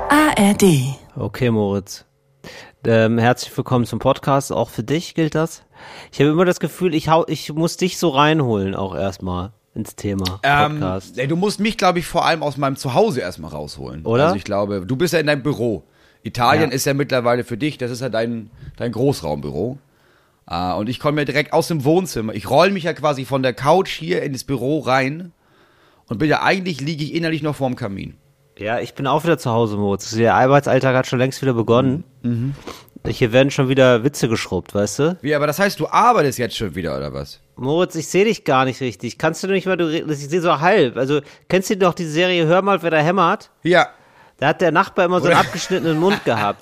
ARD. Okay, Moritz. Herzlich willkommen zum Podcast. Auch für dich gilt das. Ich habe immer das Gefühl, ich muss dich so reinholen, auch erstmal ins Thema Podcast. Du musst mich, glaube ich, vor allem aus meinem Zuhause erstmal rausholen. Oder? Also ich glaube, du bist ja in deinem Büro. Italien ist ja mittlerweile für dich, das ist ja dein Großraumbüro. Und ich komme ja direkt aus dem Wohnzimmer. Ich roll mich ja quasi von der Couch hier in das Büro rein und liege ich innerlich noch vorm Kamin. Ja, ich bin auch wieder zu Hause, Moritz. Der Arbeitsalltag hat schon längst wieder begonnen. Mhm. Hier werden schon wieder Witze geschrubbt, weißt du? Wie, aber das heißt, du arbeitest jetzt schon wieder, oder was? Moritz, ich sehe dich gar nicht richtig. Kannst du nicht mal, ich sehe so halb. Also, kennst du doch die Serie Hör mal, wer da hämmert? Ja. Da hat der Nachbar immer so einen abgeschnittenen Mund gehabt.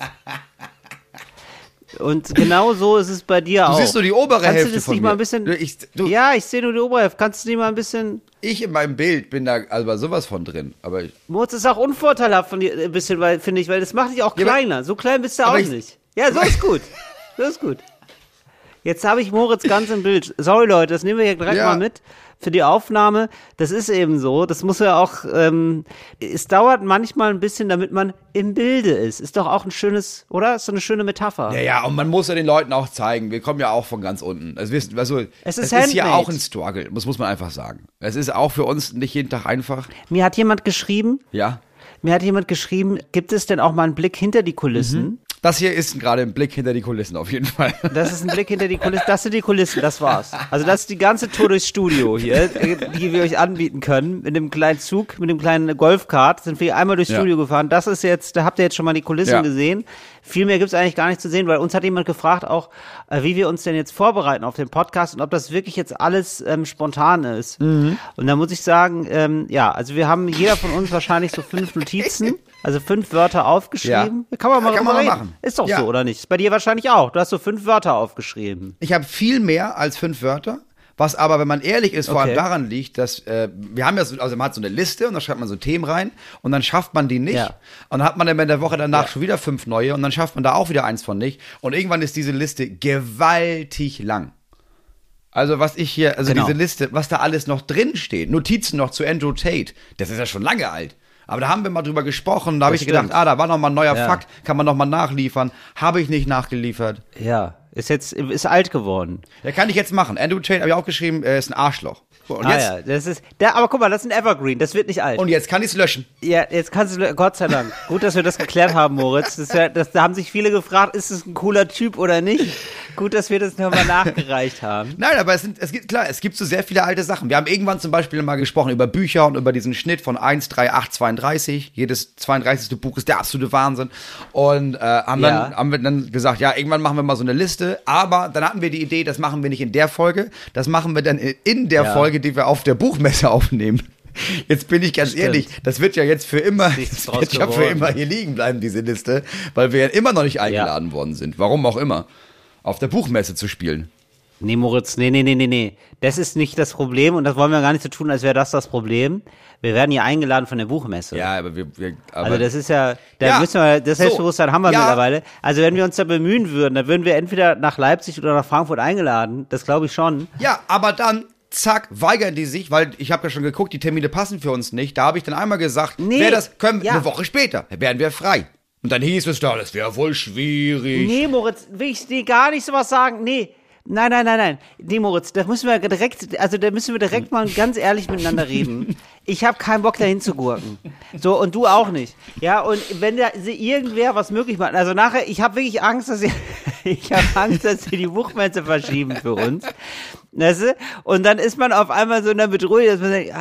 Und genau so ist es bei dir auch. Du siehst nur die obere Hälfte von mir. Kannst du das nicht mir. mal ein bisschen... Ja, ich sehe nur die obere Hälfte. Kannst du nicht mal ein bisschen... Ich in meinem Bild bin da also bei sowas von drin. Aber Moritz, ist auch unvorteilhaft von dir ein bisschen, finde ich, weil das macht dich auch kleiner. So klein bist du auch nicht. Ja, so ist gut. So ist gut. Jetzt habe ich Moritz ganz im Bild. Sorry, Leute, das nehmen wir hier direkt mal mit für die Aufnahme. Das ist eben so. Das muss ja auch, es dauert manchmal ein bisschen, damit man im Bilde ist. Ist doch auch ein schönes, oder? Ist so eine schöne Metapher. Ja, und man muss ja den Leuten auch zeigen. Wir kommen ja auch von ganz unten. Also, es ist ja auch ein Struggle, muss man einfach sagen. Es ist auch für uns nicht jeden Tag einfach. Mir hat jemand geschrieben, gibt es denn auch mal einen Blick hinter die Kulissen? Mhm. Das hier ist gerade ein Blick hinter die Kulissen auf jeden Fall. Das ist ein Blick hinter die Kulissen. Das sind die Kulissen, das war's. Also das ist die ganze Tour durchs Studio hier, die wir euch anbieten können. Mit dem kleinen Zug, mit dem kleinen Golfkart sind wir einmal durchs Studio gefahren. Das ist jetzt, da habt ihr jetzt schon mal die Kulissen gesehen. Viel mehr gibt's eigentlich gar nicht zu sehen, weil uns hat jemand gefragt auch, wie wir uns denn jetzt vorbereiten auf den Podcast und ob das wirklich jetzt alles spontan ist. Mhm. Und da muss ich sagen, also wir haben jeder von uns wahrscheinlich so 5 Notizen. Also 5 Wörter aufgeschrieben. Ja. Kann man mal drüber reden. Machen. Ist doch so, oder nicht? Ist bei dir wahrscheinlich auch. Du hast so 5 Wörter aufgeschrieben. Ich habe viel mehr als 5 Wörter. Was aber, wenn man ehrlich ist, vor allem daran liegt, dass wir haben ja so, also man hat so eine Liste und da schreibt man so Themen rein und dann schafft man die nicht. Ja. Und dann hat man dann in der Woche danach schon wieder 5 neue und dann schafft man da auch wieder 1 von nicht. Und irgendwann ist diese Liste gewaltig lang. Also was ich hier, diese Liste, was da alles noch drin steht, Notizen noch zu Andrew Tate, das ist ja schon lange alt. Aber da haben wir mal drüber gesprochen, da habe ich gedacht, da war noch mal ein neuer Fakt, kann man noch mal nachliefern. Habe ich nicht nachgeliefert. Ja, ist alt geworden. Ja, kann ich jetzt machen. Andrew Tate, habe ich auch geschrieben, ist ein Arschloch. So, und jetzt, aber guck mal, das ist ein Evergreen, das wird nicht alt. Und jetzt kann ich es löschen. Ja, jetzt kannst du, Gott sei Dank. Gut, dass wir das geklärt haben, Moritz. Da haben sich viele gefragt, ist es ein cooler Typ oder nicht? Gut, dass wir das nochmal nachgereicht haben. Nein, aber es gibt so sehr viele alte Sachen. Wir haben irgendwann zum Beispiel mal gesprochen über Bücher und über diesen Schnitt von 1, 3, 8, 32. Jedes 32. Buch ist der absolute Wahnsinn. Und haben wir dann gesagt, ja, irgendwann machen wir mal so eine Liste. Aber dann hatten wir die Idee, das machen wir nicht in der Folge. Das machen wir dann in der Folge, die wir auf der Buchmesse aufnehmen. Jetzt bin ich ganz ehrlich, das wird ja jetzt für immer, hier liegen bleiben, diese Liste, weil wir ja immer noch nicht eingeladen worden sind. Warum auch immer. Auf der Buchmesse zu spielen. Nee, Moritz, nee. Das ist nicht das Problem und das wollen wir gar nicht so tun, als wäre das Problem. Wir werden ja eingeladen von der Buchmesse. Ja, aber also das ist ja, müssen wir, das Selbstbewusstsein haben wir mittlerweile. Also wenn wir uns da bemühen würden, dann würden wir entweder nach Leipzig oder nach Frankfurt eingeladen. Das glaube ich schon. Ja, aber dann, zack, weigern die sich, weil ich habe ja schon geguckt, die Termine passen für uns nicht. Da habe ich dann einmal gesagt, eine Woche später, wären wir frei. Und dann hieß es da, das wäre wohl schwierig. Nee, Moritz, will ich dir gar nicht sowas sagen. Nee. Nein. Nee, Moritz, da müssen wir direkt mal ganz ehrlich miteinander reden. Ich habe keinen Bock, dahin zu gurken. So, und du auch nicht. Ja, und wenn da irgendwer was möglich macht, also nachher, ich habe wirklich Angst, dass sie die Buchmesse verschieben für uns. Weißt du? Und dann ist man auf einmal so in der Bedrohung, dass man denkt,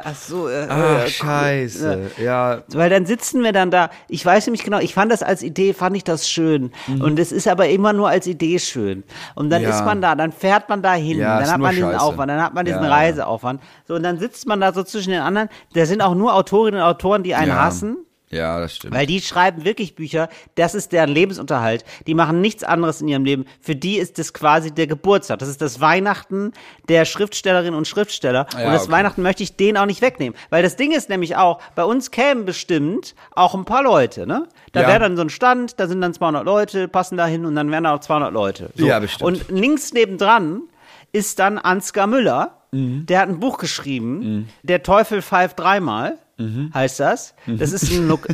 scheiße, ja. Weil dann sitzen wir dann da, ich weiß nämlich genau, fand ich das schön. Mhm. Und es ist aber immer nur als Idee schön. Und dann ist man da, dann fährt man da hin, dann hat man diesen Aufwand, dann hat man diesen Reiseaufwand. So, und dann sitzt man da so zwischen den anderen, da sind auch nur Autorinnen und Autoren, die einen hassen. Ja, das stimmt. Weil die schreiben wirklich Bücher, das ist deren Lebensunterhalt. Die machen nichts anderes in ihrem Leben. Für die ist das quasi der Geburtstag. Das ist das Weihnachten der Schriftstellerinnen und Schriftsteller. Ja, und das Weihnachten möchte ich denen auch nicht wegnehmen. Weil das Ding ist nämlich auch, bei uns kämen bestimmt auch ein paar Leute, ne? Da wäre dann so ein Stand, da sind dann 200 Leute, passen da hin und dann wären da auch 200 Leute. So. Ja, bestimmt. Und links nebendran ist dann Ansgar Müller, der hat ein Buch geschrieben, Der Teufel pfeift dreimal. heißt das. Das ist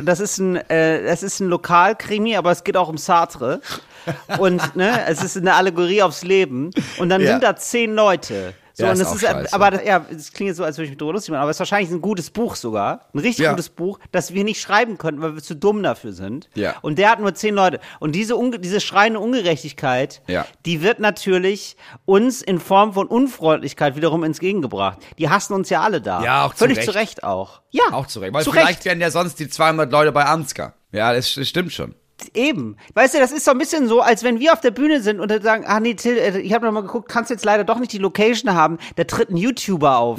ein Lokalkrimi, aber es geht auch um Sartre. Und es ist eine Allegorie aufs Leben. Und dann sind da 10 Leute. So, Ja, und ist das auch ist, scheiße. aber es klingt jetzt so, als würde ich mich drüber lustig machen, aber es ist wahrscheinlich ein gutes Buch sogar. Ein richtig gutes Buch, das wir nicht schreiben könnten, weil wir zu dumm dafür sind. Ja. Und der hat nur 10 Leute. Und diese schreiende Ungerechtigkeit, die wird natürlich uns in Form von Unfreundlichkeit wiederum entgegengebracht. Die hassen uns ja alle da. Ja, auch völlig zu Recht. zu Recht auch. Ja, Auch zu Recht. Weil zu vielleicht Recht. wären ja sonst die 200 Leute bei Ansgar. Ja, das stimmt schon. Eben. Weißt du, das ist so ein bisschen so, als wenn wir auf der Bühne sind und dann sagen, nee, Till, ich habe noch mal geguckt, kannst jetzt leider doch nicht die Location haben, da tritt ein YouTuber auf.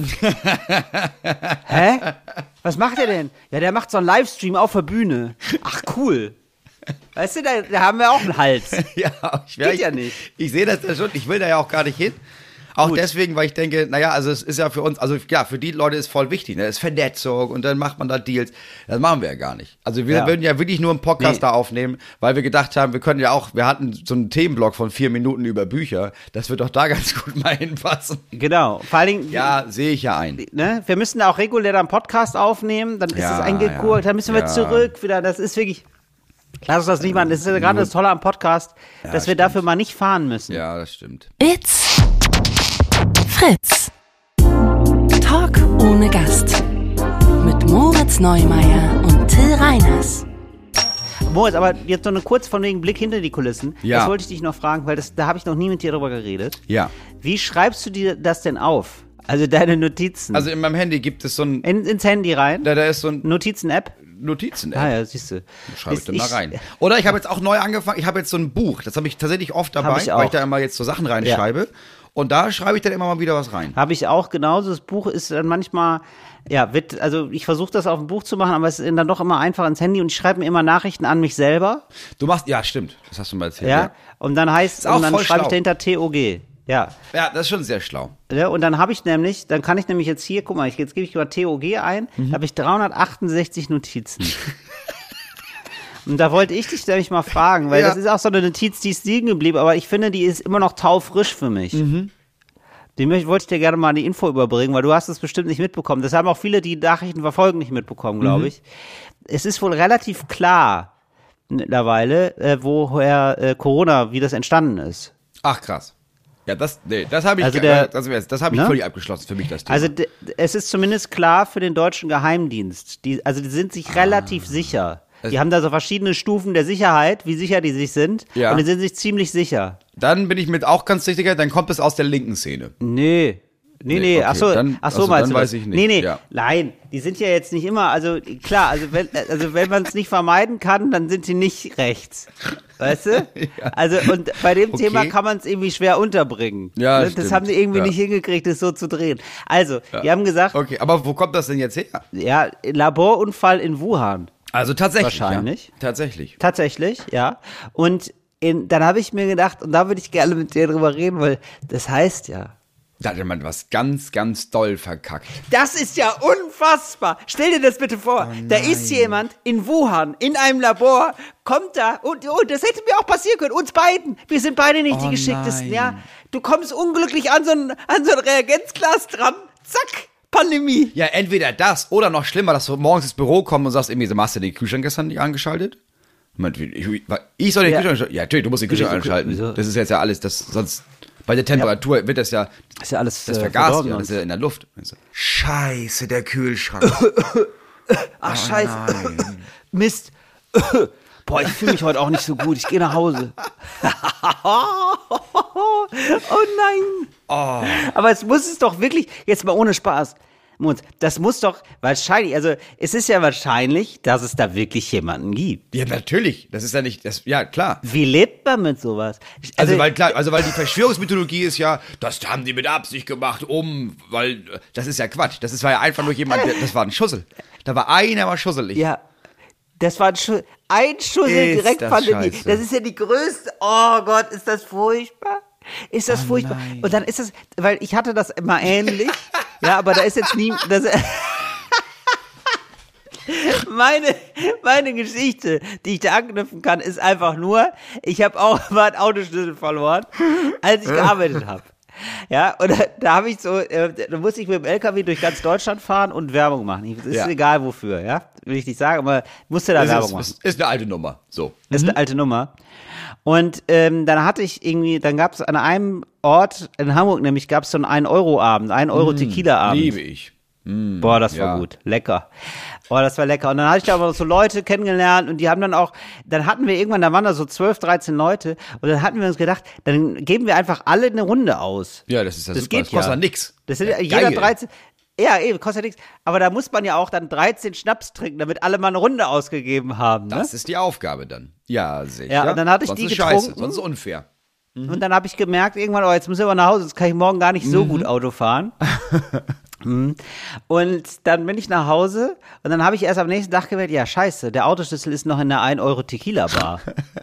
Hä? Was macht er denn? Ja, der macht so einen Livestream auf der Bühne. Ach, cool. Weißt du, da haben wir auch einen Hals. Ja, Geht ja nicht. Ich sehe das ja schon, ich will da ja auch gar nicht hin. Auch deswegen, weil ich denke, naja, also es ist ja für uns, also ja, für die Leute ist voll wichtig, ne? Das ist Vernetzung und dann macht man da Deals. Das machen wir ja gar nicht. Also wir würden ja wirklich nur einen Podcast da aufnehmen, weil wir gedacht haben, wir hatten so einen Themenblock von 4 Minuten über Bücher, das wird doch da ganz gut mal hinpassen. Genau, vor allen Dingen. Ja, sehe ich ja ein. Ne? Wir müssen da auch regulär einen Podcast aufnehmen, dann ist es eingekurt, dann müssen wir zurück wieder, das ist wirklich. Lass uns das nicht machen, das ist ja gerade das Tolle am Podcast, dass wir dafür mal nicht fahren müssen. Ja, das stimmt. It's Fritz. Talk ohne Gast. Mit Moritz Neumeier und Till Reiners. Moritz, aber jetzt noch eine kurz von wegen Blick hinter die Kulissen. Ja. Das wollte ich dich noch fragen, weil da habe ich noch nie mit dir drüber geredet. Ja. Wie schreibst du dir das denn auf? Also deine Notizen. Also in meinem Handy gibt es so ein, ins Handy rein? da ist so ein Notizen-App? Notizen-App. Ah ja, siehst du. Schreibe ich dann mal rein. Oder ich habe jetzt auch neu angefangen, ich habe jetzt so ein Buch, das habe ich tatsächlich oft dabei, ich auch. weil ich da immer jetzt so Sachen reinschreibe. Und da schreibe ich dann immer mal wieder was rein. Habe ich auch genauso. Das Buch ist dann manchmal, also ich versuche das auf dem Buch zu machen, aber es ist dann doch immer einfach ins Handy und ich schreibe mir immer Nachrichten an mich selber. Du machst, ja stimmt, das hast du mal erzählt. Ja. Und dann auch und dann voll schreibe ich schlau. dahinter TOG. Ja. Ja, das ist schon sehr schlau. Ja, und dann kann ich nämlich jetzt hier, guck mal, jetzt gebe ich mal TOG ein, da habe ich 368 Notizen. Und da wollte ich dich nämlich mal fragen, weil das ist auch so eine Notiz, die ist liegen geblieben, aber ich finde, die ist immer noch taufrisch für mich. Wollte ich dir gerne mal die Info überbringen, weil du hast es bestimmt nicht mitbekommen. Das haben auch viele, die Nachrichten verfolgen, nicht mitbekommen, glaube ich. Es ist wohl relativ klar mittlerweile, woher Corona, wie das entstanden ist. Ach krass. Ja, das habe ich, Also das habe ich völlig abgeschlossen für mich, das Thema. Also es ist zumindest klar für den deutschen Geheimdienst. Die sind sich relativ sicher. Die haben da so verschiedene Stufen der Sicherheit, wie sicher die sich sind. Ja. Und die sind sich ziemlich sicher. Dann bin ich mit auch ganz sicher, dann kommt es aus der linken Szene. Nee, okay, ach so, dann meinst dann du weiß das? ich nicht. Nee, Ja. nein, die sind ja jetzt nicht immer, also klar, also wenn man es nicht vermeiden kann, dann sind sie nicht rechts. Weißt du? Ja. Also und bei dem Okay. Thema kann man es irgendwie schwer unterbringen. Ja, Ne? Das stimmt. haben die irgendwie Ja. nicht hingekriegt, das so zu drehen. Also, die haben gesagt, Okay, aber wo kommt das denn jetzt her? ja, Laborunfall in Wuhan. Also tatsächlich. Wahrscheinlich. Ja. Tatsächlich. Tatsächlich, ja. Und dann habe ich mir gedacht, und da würde ich gerne mit dir drüber reden, weil das heißt ja. Da hat jemand was ganz, ganz doll verkackt. Das ist ja unfassbar. Stell dir das bitte vor. Da ist jemand in Wuhan, in einem Labor, kommt da und das hätte mir auch passieren können, uns beiden. Wir sind beide nicht die Geschicktesten, nein. ja. Du kommst unglücklich an so ein Reagenzglas dran, zack, Pandemie. Ja, entweder das oder noch schlimmer, dass du morgens ins Büro kommst und sagst, irgendwie, hast du den Kühlschrank gestern nicht angeschaltet? Ich soll den Kühlschrank anschalten? Ja, natürlich, du musst den Kühlschrank anschalten. Wieso? Das ist jetzt ja alles, sonst bei der Temperatur wird das ja, Ist ja alles das vergast verdorben ja, das ist ja in der Luft. Scheiße, der Kühlschrank. Ach, scheiße. Mist. Boah, ich fühle mich heute auch nicht so gut. Ich gehe nach Hause. Oh nein. Oh. Aber es muss es doch wirklich, jetzt mal ohne Spaß, Mons, das muss doch wahrscheinlich, also es ist ja wahrscheinlich, dass es da wirklich jemanden gibt. Ja, natürlich. Das ist ja nicht, ja, klar. Wie lebt man mit sowas? Also weil die Verschwörungsmythologie ist ja, das haben die mit Absicht gemacht, weil das ist ja Quatsch. Das war ja einfach nur jemand, das war ein Schussel. Da war einer mal schusselig. Ja, das war ein Schussel Ist direkt das Pandemie. scheiße. Das ist ja die größte, oh Gott, ist das furchtbar. Ist das furchtbar. nein. Und dann ist es, weil ich hatte das immer ähnlich, ja, aber da ist jetzt nie, meine Geschichte, die ich da anknüpfen kann, ist einfach nur, ich habe auch mal einen Autoschlüssel verloren, als ich gearbeitet habe. Ja, und da habe ich so, da musste ich mit dem LKW durch ganz Deutschland fahren und Werbung machen. Ist egal wofür, ja, will ich nicht sagen, aber musste da Werbung machen. Ist eine alte Nummer, so. Ist eine alte Nummer. Und dann hatte ich irgendwie, dann gab es an einem Ort in Hamburg, nämlich gab es so einen 1-Euro-Abend, 1 € Tequila-Abend. Liebe ich. Boah, das war gut, lecker. Boah, das war lecker. Und dann hatte ich da aber so Leute kennengelernt und die haben dann auch, dann hatten wir irgendwann, da waren da so 12, 13 Leute und dann hatten wir uns gedacht, dann geben wir einfach alle eine Runde aus. Ja, das ist ja das super, geht das kostet ja nix. Das sind jeder 13, ja, eben, kostet ja nichts. Aber da muss man ja auch dann 13 Schnaps trinken, damit alle mal eine Runde ausgegeben haben. Ne? Das ist die Aufgabe dann. Ja, sicher. Ja, und dann hatte ich sonst die ist getrunken. Scheiße, sonst ist unfair. Und dann habe ich gemerkt, irgendwann, oh, jetzt muss ich aber nach Hause, jetzt kann ich morgen gar nicht so gut Auto fahren. Und dann bin ich nach Hause und dann habe ich erst am nächsten Tag gemerkt, ja scheiße, der Autoschlüssel ist noch in der 1 € Tequila Bar.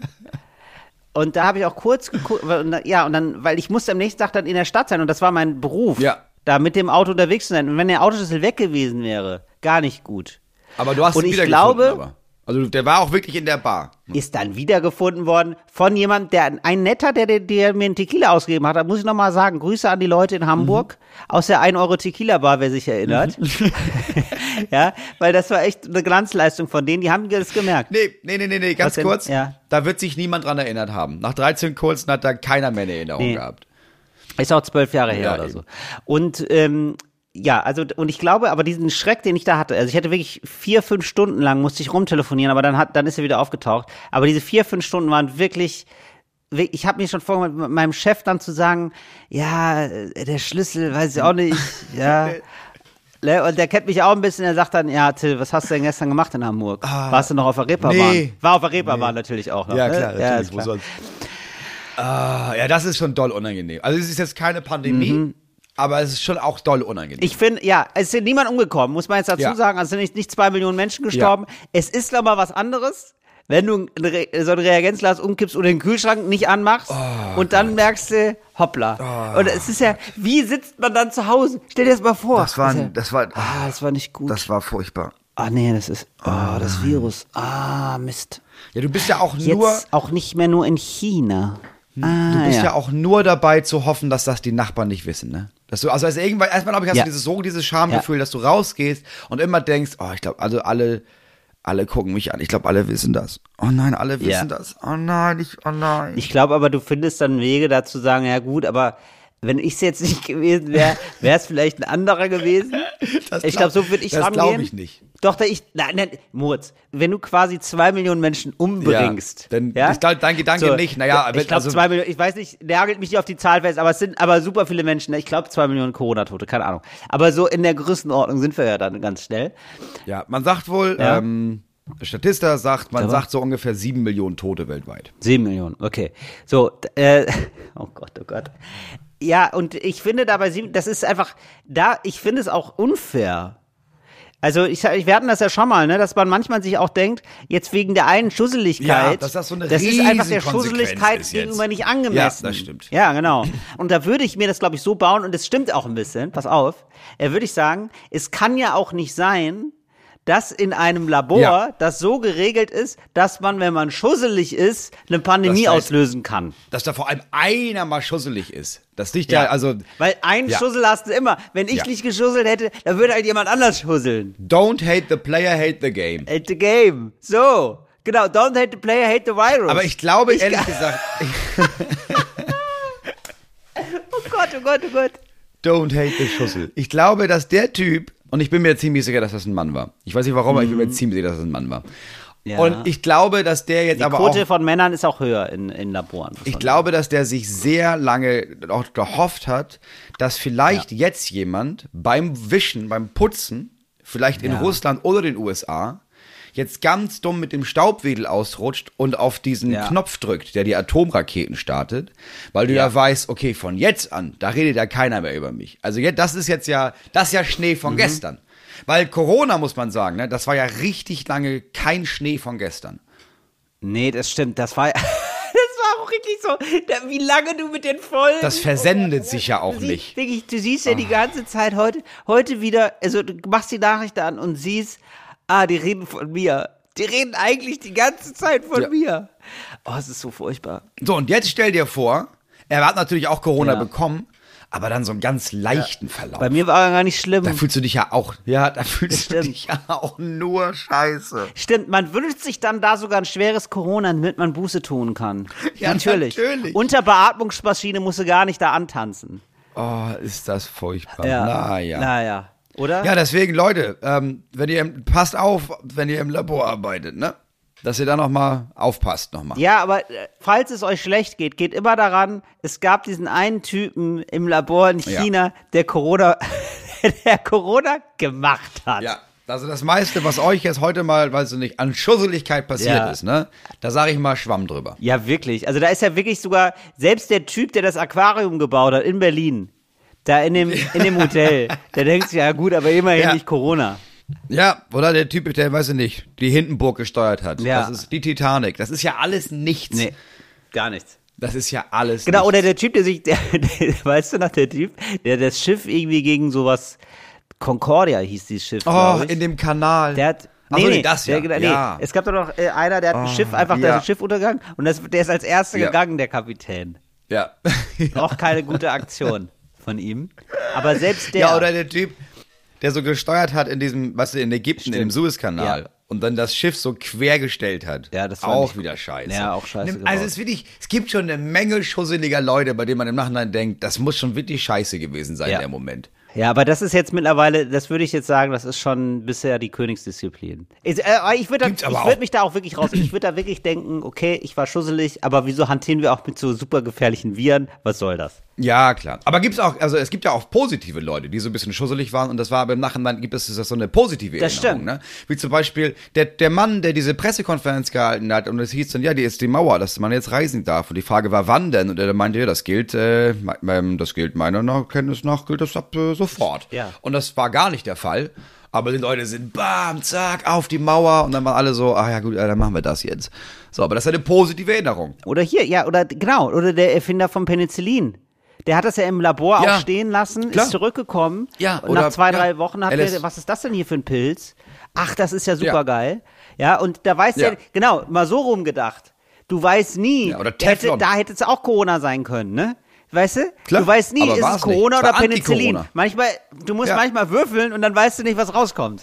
Und da habe ich auch kurz geguckt, ja, und dann, weil ich musste am nächsten Tag dann in der Stadt sein und das war mein Beruf, da mit dem Auto unterwegs zu sein. Und wenn der Autoschlüssel weg gewesen wäre, gar nicht gut. Aber du hast ihn wieder gefunden, aber. Also der war auch wirklich in der Bar. Ist dann wiedergefunden worden von jemandem, ein Netter, der mir einen Tequila ausgegeben hat. Da muss ich nochmal sagen, Grüße an die Leute in Hamburg aus der 1 € Tequila Bar, wer sich erinnert. Ja, weil das war echt eine Glanzleistung von denen, die haben das gemerkt. Nee, ganz kurz. Ja. Da wird sich niemand dran erinnert haben. Nach 13 Kurzen hat da keiner mehr eine Erinnerung gehabt. Ist auch 12 Jahre her oder eben. So. Und ja, also, und ich glaube, aber diesen Schreck, den ich da hatte, also ich hätte wirklich 4, 5 Stunden lang musste ich rumtelefonieren, aber dann ist er wieder aufgetaucht. Aber diese 4, 5 Stunden waren wirklich, ich habe mir schon vorgenommen, mit meinem Chef dann zu sagen, ja, der Schlüssel, weiß ich auch nicht, ja. Und der kennt mich auch ein bisschen, er sagt dann, ja, Till, was hast du denn gestern gemacht in Hamburg? Warst du noch auf der Reeperbahn? Nee. War auf der Reeperbahn natürlich auch noch. Ja, klar, ne? natürlich, wo sonst. Ja, das ist schon doll unangenehm. Also es ist jetzt keine Pandemie, aber es ist schon auch doll unangenehm. Ich finde, ja, es ist niemand umgekommen, muss man jetzt dazu sagen. Also sind nicht 2 Millionen Menschen gestorben. Ja. Es ist nochmal was anderes, wenn du so ein Reagenzglas umkippst oder den Kühlschrank nicht anmachst und dann merkst du, hoppla. Und es ist ja, wie sitzt man dann zu Hause? Stell dir das mal vor. Das war nicht gut. Das war furchtbar. Nee, das ist, das Virus. Mist. Ja, du bist ja auch jetzt auch nicht mehr nur in China. Du bist ja auch nur dabei zu hoffen, dass das die Nachbarn nicht wissen, ne? Dass du, also irgendwann, erstmal glaube ich, hast du dieses Schamgefühl, dass du rausgehst und immer denkst, ich glaube, also alle gucken mich an. Ich glaube, alle wissen das. Oh nein, alle wissen das. Oh nein, oh nein. Ich glaube aber, du findest dann Wege dazu sagen, ja gut, aber wenn ich es jetzt nicht gewesen wäre, wäre es vielleicht ein anderer gewesen. Ich glaube, so würde ich rangehen. Das glaube ich nicht. Doch, nein, Moritz, wenn du quasi 2 Millionen Menschen umbringst. Dann ist dein Gedanke nicht, naja. Ich glaube, 2 Millionen, ich weiß nicht, nagelt mich nicht auf die Zahl fest, aber es sind aber super viele Menschen. Ich glaube, 2 Millionen Corona-Tote, keine Ahnung. Aber so in der Größenordnung sind wir ja dann ganz schnell. Ja, man sagt wohl, Statista sagt, sagt so ungefähr 7 Millionen Tote weltweit. 7 Millionen, okay. So, oh Gott. Ja, und ich finde dabei, das ist einfach, ich finde es auch unfair. Also wir hatten das ja schon mal, ne, dass man manchmal sich auch denkt, jetzt wegen der einen Schusseligkeit, dass das so eine das ist einfach der Schusseligkeit gegenüber nicht angemessen. Ja, das stimmt. Ja, genau. Und da würde ich mir das, glaube ich, so bauen, und es stimmt auch ein bisschen, pass auf, würde ich sagen, es kann ja auch nicht sein, dass in einem Labor das so geregelt ist, dass man, wenn man schusselig ist, eine Pandemie auslösen kann. Dass da vor allem einer mal schusselig ist. Das liegt ja also... Weil einen Schussel hast du immer. Wenn ich nicht geschusselt hätte, dann würde halt jemand anders schusseln. Don't hate the player, hate the game. Hate the game. So, genau. Don't hate the player, hate the virus. Aber ich glaube, ehrlich gesagt... Oh Gott. Don't hate the Schussel. Ich glaube, dass der Typ... Und ich bin mir ziemlich sicher, dass das ein Mann war. Ich weiß nicht warum, aber ich bin mir ziemlich sicher, dass das ein Mann war. Ja. Und ich glaube, dass der jetzt aber auch... Die Quote von Männern ist auch höher in Laboren. Ich glaube, dass der sich sehr lange auch gehofft hat, dass vielleicht jetzt jemand beim Wischen, beim Putzen, vielleicht in Russland oder den USA, jetzt ganz dumm mit dem Staubwedel ausrutscht und auf diesen Knopf drückt, der die Atomraketen startet, weil du ja weißt, okay, von jetzt an, da redet ja keiner mehr über mich. Also das ist ja Schnee von gestern. Weil Corona, muss man sagen, ne, das war ja richtig lange kein Schnee von gestern. Nee, das stimmt, das war auch richtig so, wie lange du mit den Folgen... Das versendet sich ja auch nicht. Wirklich, du siehst ja die ganze Zeit heute wieder, also du machst die Nachricht an und siehst, die reden von mir. Die reden eigentlich die ganze Zeit von mir. Oh, es ist so furchtbar. So, und jetzt stell dir vor, er hat natürlich auch Corona bekommen, aber dann so einen ganz leichten Verlauf. Bei mir war er gar nicht schlimm. Da fühlst du dich ja auch, du dich ja auch nur scheiße. Stimmt, man wünscht sich dann da sogar ein schweres Corona, damit man Buße tun kann. Ja, natürlich. Unter Beatmungsmaschine musst du gar nicht da antanzen. Oh, ist das furchtbar. Ja. Naja, oder? Ja, deswegen, Leute, passt auf, wenn ihr im Labor arbeitet, ne? Dass ihr da nochmal aufpasst nochmal. Ja, aber falls es euch schlecht geht, geht immer daran, es gab diesen einen Typen im Labor in China, der Corona gemacht hat. Ja, also das meiste, was euch jetzt heute mal, weiß ich nicht, an Schusseligkeit passiert ist, ne? Da sage ich mal Schwamm drüber. Ja, wirklich. Also da ist ja wirklich sogar, selbst der Typ, der das Aquarium gebaut hat in Berlin, da in dem Hotel, der denkt sich, ja gut, aber immerhin nicht Corona. Ja, oder der Typ, der, weiß ich nicht, die Hindenburg gesteuert hat. Ja. Das ist die Titanic. Das ist ja alles nichts. Nee, gar nichts. Das ist ja alles Genau, nichts. oder der Typ, der weißt du noch, der Typ, der das Schiff irgendwie gegen sowas, Concordia hieß dieses Schiff, Oh, in dem Kanal. Der hat, das ja. Nee, es gab doch noch einer, der hat ein Schiff, einfach das Schiff untergegangen und der ist als Erster gegangen, der Kapitän. Ja. Auch keine gute Aktion von ihm. Aber selbst der. Ja, oder der Typ, der so gesteuert hat in diesem, was in Ägypten, in dem Suezkanal und dann das Schiff so quergestellt hat. Ja, das war auch wieder scheiße. Ja, auch scheiße. Also es gibt schon eine Menge schusseliger Leute, bei denen man im Nachhinein denkt, das muss schon wirklich scheiße gewesen sein, der Moment. Ja, aber das ist jetzt mittlerweile, das würde ich jetzt sagen, das ist schon bisher die Königsdisziplin. Ich würde mich da auch wirklich raus. Ich würde da wirklich denken, okay, ich war schusselig, aber wieso hantieren wir auch mit so super gefährlichen Viren? Was soll das? Ja, klar. Aber es gibt ja auch positive Leute, die so ein bisschen schusselig waren und das war aber im Nachhinein gibt es so eine positive Erinnerung. Das stimmt. Ne? Wie zum Beispiel der Mann, der diese Pressekonferenz gehalten hat und es hieß dann, die ist die Mauer, dass man jetzt reisen darf. Und die Frage war, wann denn? Und er meinte, ja, das gilt meiner Kenntnis nach, gilt das ab sofort. Ja. Und das war gar nicht der Fall. Aber die Leute sind bam, zack, auf die Mauer und dann waren alle so, ja gut, dann machen wir das jetzt. So, aber das ist eine positive Erinnerung. Oder oder der Erfinder von Penicillin. Der hat das ja im Labor auch stehen lassen, ist zurückgekommen. Ja, und nach 2-3 Wochen hat er, was ist das denn hier für ein Pilz? Ach, das ist ja super geil. Ja, und da weißt du genau, mal so rumgedacht. Du weißt nie, oder da hätte es auch Corona sein können, ne? Weißt du? Klar, du weißt nie, ist es Corona oder Penicillin. Anti-Corona. Du musst manchmal würfeln und dann weißt du nicht, was rauskommt.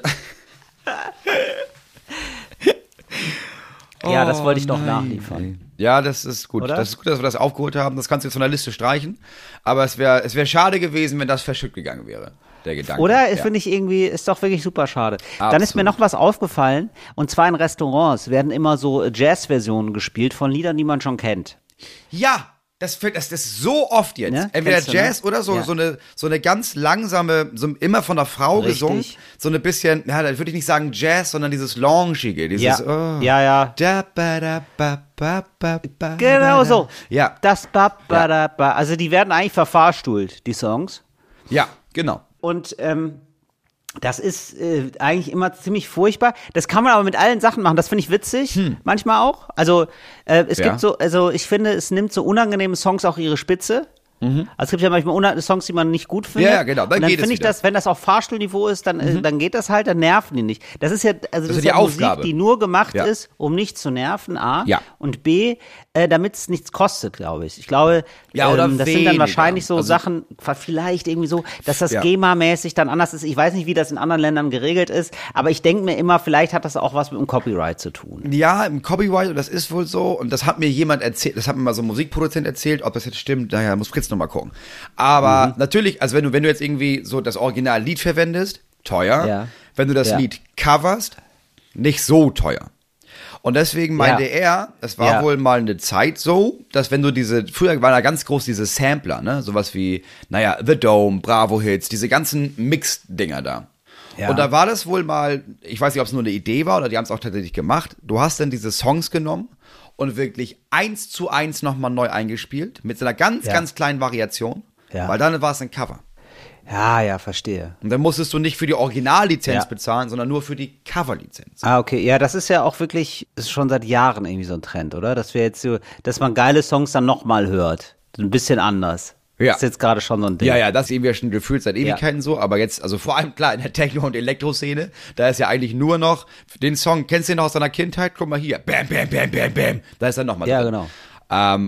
Ja, das wollte ich doch nachliefern. Ja, das ist gut. Oder? Das ist gut, dass wir das aufgeholt haben. Das kannst du jetzt von der Liste streichen. Aber es wäre schade gewesen, wenn das verschütt gegangen wäre, der Gedanke. Oder? Finde ich irgendwie, ist doch wirklich super schade. Absolut. Dann ist mir noch was aufgefallen. Und zwar in Restaurants werden immer so Jazz-Versionen gespielt von Liedern, die man schon kennt. Ja! Das ist so oft jetzt. Ne? Entweder Jazz oder so eine ganz langsame, so immer von der Frau gesungen. So eine bisschen, da würde ich nicht sagen Jazz, sondern dieses Longige. Dieses, ja. Genau so. Ja. Das Also die werden eigentlich verfahrstuhlt, die Songs. Ja, genau. Und das ist eigentlich immer ziemlich furchtbar. Das kann man aber mit allen Sachen machen. Das finde ich witzig, manchmal auch. Also es gibt so, ich finde, es nimmt so unangenehme Songs auch ihre Spitze. Also es gibt ja manchmal Songs, die man nicht gut findet. Ja, genau. Dann geht es finde ich das, wenn das auf Fahrstuhlniveau ist, dann geht das halt, dann nerven die nicht. Das ist ja, das ist ja Aufgabe. Musik, die nur gemacht ist, um nicht zu nerven, A. Ja. Und B, damit es nichts kostet, glaube ich. Ich glaube, oder das sind dann wahrscheinlich so Sachen, vielleicht irgendwie so, dass das GEMA-mäßig dann anders ist. Ich weiß nicht, wie das in anderen Ländern geregelt ist, aber ich denke mir immer, vielleicht hat das auch was mit dem Copyright zu tun. Ja, im Copyright, das ist wohl so. Und das hat mir jemand erzählt, das hat mir mal so ein Musikproduzent erzählt, ob das jetzt stimmt, naja, muss Fritz nochmal gucken. Aber natürlich, also wenn du jetzt irgendwie so das Originallied verwendest, teuer. Ja. Wenn du das Lied coverst, nicht so teuer. Und deswegen meinte er, es war wohl mal eine Zeit so, dass wenn du früher waren da ganz groß diese Sampler, ne, sowas wie, The Dome, Bravo Hits, diese ganzen Mix-Dinger da. Ja. Und da war das wohl mal, ich weiß nicht, ob es nur eine Idee war oder die haben es auch tatsächlich gemacht, du hast dann diese Songs genommen und wirklich 1:1 nochmal neu eingespielt, mit so einer ganz, ganz kleinen Variation, weil dann war es ein Cover. Ja, verstehe. Und dann musstest du nicht für die Originallizenz bezahlen, sondern nur für die Coverlizenz. Ah, okay. Ja, das ist ja auch wirklich, ist schon seit Jahren irgendwie so ein Trend, oder? Dass wir jetzt so, dass man geile Songs dann nochmal hört. So ein bisschen anders. Ja. Das ist jetzt gerade schon so ein Ding. Ja, das ist irgendwie schon gefühlt seit Ewigkeiten so, aber jetzt, also vor allem klar in der Techno- und Elektroszene, da ist ja eigentlich nur noch, den Song, kennst du den noch aus deiner Kindheit? Guck mal hier, bam, bam, bam, bam, bam, da ist dann nochmal drin. Ja, genau.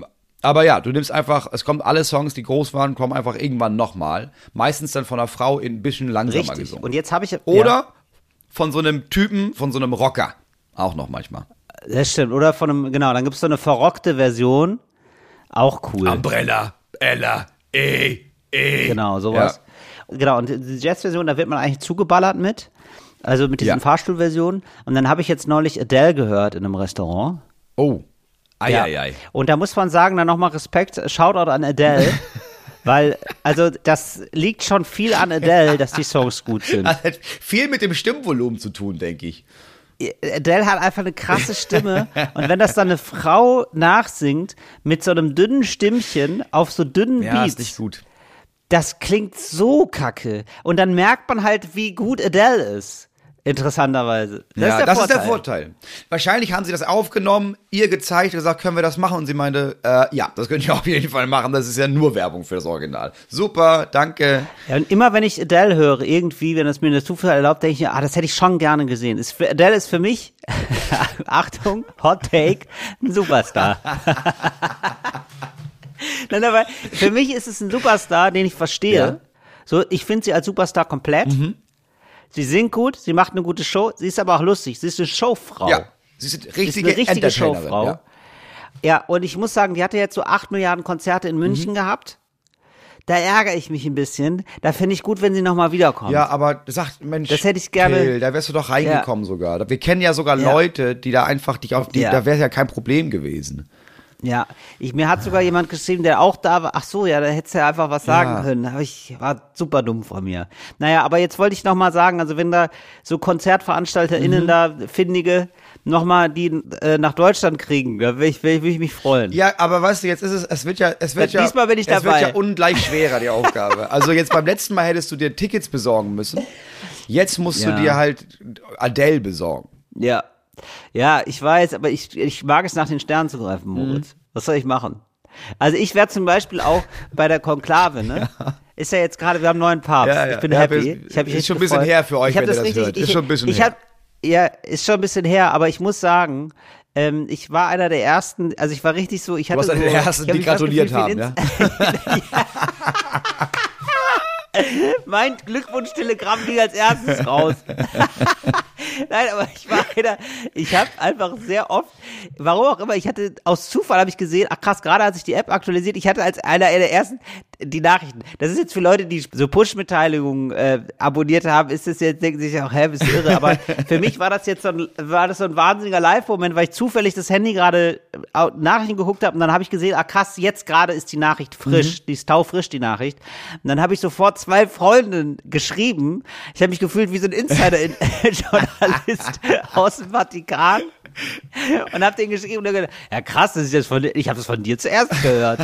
Aber ja, du nimmst einfach, es kommen alle Songs, die groß waren, kommen einfach irgendwann nochmal. Meistens dann von einer Frau in ein bisschen langsamer Richtig. gesungen. Und jetzt habe ich... Oder von so einem Typen, von so einem Rocker. Auch noch manchmal. Das stimmt. Oder von einem, genau, dann gibt es so eine verrockte Version. Auch cool. Umbrella, Ella, Genau, sowas. Ja. Genau, und die Jazz-Version, da wird man eigentlich zugeballert mit. Also mit diesen Fahrstuhlversionen. Und dann habe ich jetzt neulich Adele gehört in einem Restaurant. Oh. Ja. Und da muss man sagen, dann nochmal Respekt, Shoutout an Adele, weil, also das liegt schon viel an Adele, dass die Songs gut sind. Das hat viel mit dem Stimmvolumen zu tun, denke ich. Adele hat einfach eine krasse Stimme und wenn das dann eine Frau nachsingt mit so einem dünnen Stimmchen auf so dünnen Beats, ist nicht gut. Das klingt so kacke und dann merkt man halt, wie gut Adele ist. Interessanterweise. Das ist der Vorteil. Wahrscheinlich haben sie das aufgenommen, ihr gezeigt, gesagt, können wir das machen? Und sie meinte, ja, das könnt ihr auf jeden Fall machen. Das ist ja nur Werbung für das Original. Super, danke. Ja, und immer wenn ich Adele höre, irgendwie, wenn es mir der Zufall erlaubt, denke ich mir, das hätte ich schon gerne gesehen. Adele ist für mich, Achtung, Hot Take, ein Superstar. Nein, aber für mich ist es ein Superstar, den ich verstehe. Ja. So, ich finde sie als Superstar komplett. Sie singt gut, sie macht eine gute Show, sie ist aber auch lustig, sie ist eine Showfrau. Ja, sie ist eine richtige Showfrau. Ja, und ich muss sagen, die hatte jetzt so 8 Milliarden Konzerte in München gehabt. Da ärgere ich mich ein bisschen. Da finde ich gut, wenn sie nochmal wiederkommt. Ja, aber sagt, Mensch, das hätte ich gerne. Till, da wärst du doch reingekommen sogar. Wir kennen ja sogar Leute, die da einfach da wäre ja kein Problem gewesen. Ja, mir hat sogar jemand geschrieben, der auch da war. Ach so, ja, da hättest du ja einfach was sagen können. War super dumm von mir. Naja, aber jetzt wollte ich noch mal sagen, also wenn da so KonzertveranstalterInnen da, Findige, noch mal die nach Deutschland kriegen, da will ich mich freuen. Ja, aber weißt du, jetzt ist es wird ja diesmal bin ich dabei. Es wird ja ungleich schwerer, die Aufgabe. Also jetzt beim letzten Mal hättest du dir Tickets besorgen müssen. Jetzt musst du dir halt Adele besorgen. Ja. Ja, ich weiß, aber ich mag es, nach den Sternen zu greifen, Moritz. Was soll ich machen? Also ich werde zum Beispiel auch bei der Konklave, ne? Ja. Ist ja jetzt gerade, wir haben einen neuen Papst. Ich bin happy. Ist schon ein bisschen her für euch, wenn ihr das hört. Ist schon ein bisschen her. Ist schon ein bisschen her, aber ich muss sagen, ich war einer der ersten, also ich war richtig so, ich hatte du warst einer der ersten, die gratuliert haben, ja? Mein Glückwunsch-Telegramm ging als erstes raus. Nein, aber ich habe einfach sehr oft, warum auch immer, aus Zufall habe ich gesehen, ach krass, gerade als ich die App aktualisiert, ich hatte als einer der ersten die Nachrichten. Das ist jetzt für Leute, die so Push-Mitteilungen abonniert haben, ist das jetzt, denken sich auch, bist du irre, aber für mich war das jetzt so ein wahnsinniger Live-Moment, weil ich zufällig das Handy gerade Nachrichten geguckt habe und dann habe ich gesehen, ach krass, jetzt gerade ist die Nachricht frisch, die ist taufrisch, die Nachricht. Und dann habe ich sofort 2 Freundinnen geschrieben. Ich habe mich gefühlt wie so ein Insider-Journalist aus dem Vatikan und habe denen geschrieben und gesagt, ja krass, ich habe das von dir zuerst gehört.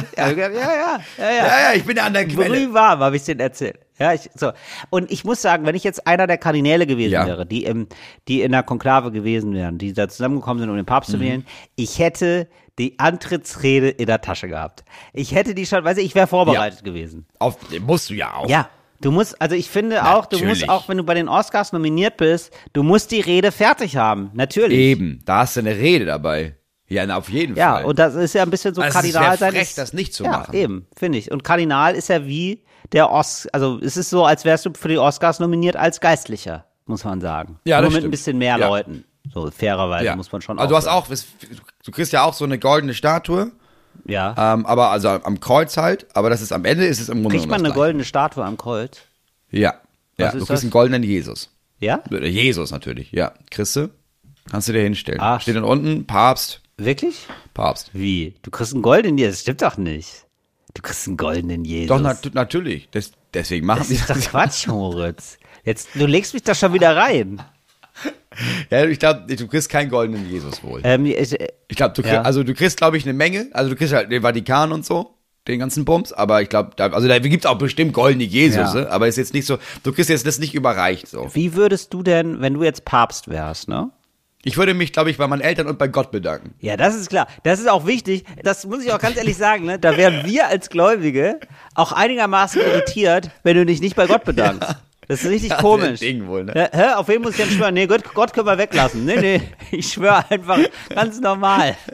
Ja, ich bin ja an der Quelle. Brühwarm habe ich denen erzählt. Ja, Und ich muss sagen, wenn ich jetzt einer der Kardinäle gewesen wäre, die in der Konklave gewesen wären, die da zusammengekommen sind, um den Papst zu wählen, ich hätte die Antrittsrede in der Tasche gehabt. Ich hätte die schon, ich wäre vorbereitet gewesen. Musst du ja auch. Ja. Du musst, also ich finde auch, du musst auch, wenn du bei den Oscars nominiert bist, du musst die Rede fertig haben. Natürlich. Eben, da hast du eine Rede dabei. Ja, auf jeden Fall. Ja, und das ist ja ein bisschen so Kardinal sein. Es ist frech, das nicht zu machen. Ja, eben, finde ich. Und Kardinal ist ja wie der also es ist so, als wärst du für die Oscars nominiert als Geistlicher, muss man sagen. Ja, nur mit ein bisschen mehr Leuten. So fairerweise muss man schon auch. Also du kriegst ja auch so eine goldene Statue. Ja. Aber also am Kreuz halt, aber am Ende ist es im Grunde Kriegt man eine goldene Statue am Kreuz? Ja. Ja, du kriegst einen goldenen Jesus. Ja? Jesus natürlich, ja. Kriegst du? Kannst du dir hinstellen. Ach. Steht dann unten, Papst. Wirklich? Papst. Wie? Du kriegst einen goldenen Jesus? Das stimmt doch nicht. Du kriegst einen goldenen Jesus. Doch, natürlich. Deswegen machen die das. Das ist doch Quatsch, Moritz. Du legst mich da schon wieder rein. Ja, ich glaube, du kriegst keinen goldenen Jesus wohl. Ich glaube, du kriegst, glaube ich, eine Menge. Also du kriegst halt den Vatikan und so, den ganzen Bums. Aber ich glaube, da gibt es auch bestimmt goldene Jesus, aber ist jetzt nicht so, du kriegst jetzt das nicht überreicht so. Wie würdest du denn, wenn du jetzt Papst wärst, ne? Ich würde mich, glaube ich, bei meinen Eltern und bei Gott bedanken. Ja, das ist klar. Das ist auch wichtig. Das muss ich auch ganz ehrlich sagen, ne? Da wären wir als Gläubige auch einigermaßen irritiert, wenn du dich nicht bei Gott bedankst. Ja. Das ist richtig komisch. Das Ding wohl, ne? Auf wen muss ich denn schwören? Nee, Gott können wir weglassen. Nee, ich schwöre einfach ganz normal.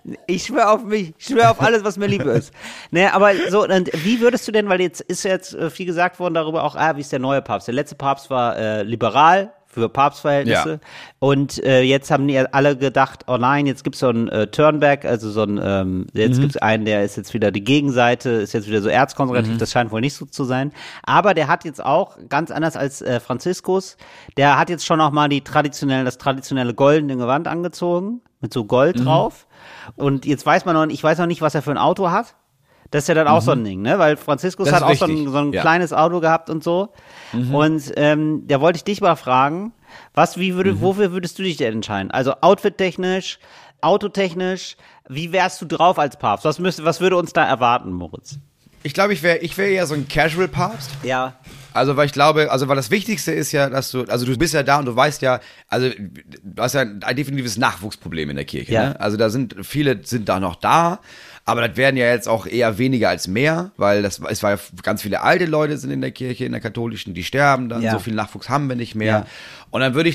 Ich schwöre auf mich, ich schwöre auf alles, was mir lieb ist. Ne, aber so, und wie würdest du denn, weil jetzt ist ja jetzt viel gesagt worden darüber auch, wie ist der neue Papst? Der letzte Papst war liberal für Papstverhältnisse. Ja. Und jetzt haben die alle gedacht, oh nein, jetzt gibt's so einen Turnback, also so ein, jetzt gibt's einen, der ist jetzt wieder die Gegenseite, ist jetzt wieder so erzkonservativ, das scheint wohl nicht so zu sein. Aber der hat jetzt auch, ganz anders als Franziskus, der hat jetzt schon auch mal das traditionelle goldene Gewand angezogen, mit so Gold drauf. Und jetzt weiß man noch, ich weiß noch nicht, was er für ein Auto hat. Das ist ja dann auch so ein Ding, ne? Weil Franziskus hat auch so ein kleines Auto gehabt und so. Und da wollte ich dich mal fragen, wofür würdest du dich denn entscheiden? Also outfit-technisch, autotechnisch, wie wärst du drauf als Papst? Was würde uns da erwarten, Moritz? Ich glaube, ich wäre ja so ein Casual-Papst. Ja. Also, weil ich glaube, weil das Wichtigste ist ja, dass du bist ja da und du weißt ja, also, du hast ja ein definitives Nachwuchsproblem in der Kirche, ne? Also, viele sind da noch da, aber das werden ja jetzt auch eher weniger als mehr, weil es war ja ganz viele alte Leute sind in der Kirche, in der katholischen, die sterben dann, so viel Nachwuchs haben wir nicht mehr. Ja. Und dann würde ich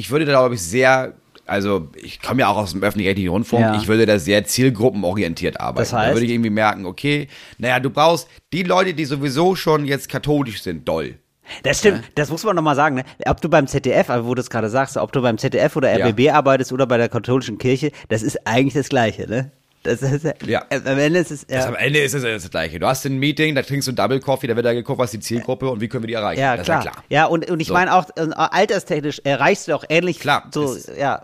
sehr, also ich komme ja auch aus dem öffentlich-rechtlichen Rundfunk, ich würde da sehr zielgruppenorientiert arbeiten. Das heißt? Da würde ich irgendwie merken, okay, naja, du brauchst die Leute, die sowieso schon jetzt katholisch sind, doll. Das stimmt, das muss man nochmal sagen, ne? Ob du beim ZDF, wo du es gerade sagst, ob du beim ZDF oder RBB arbeitest oder bei der katholischen Kirche, das ist eigentlich das Gleiche, ne? Das ist, am Ende ist es, am Ende ist es das Gleiche. Du hast ein Meeting, da trinkst du einen Double Coffee, da wird da geguckt, was ist die Zielgruppe und wie können wir die erreichen. Ja, klar. Ja, und ich meine auch, alterstechnisch erreichst du auch ähnlich. Klar. So,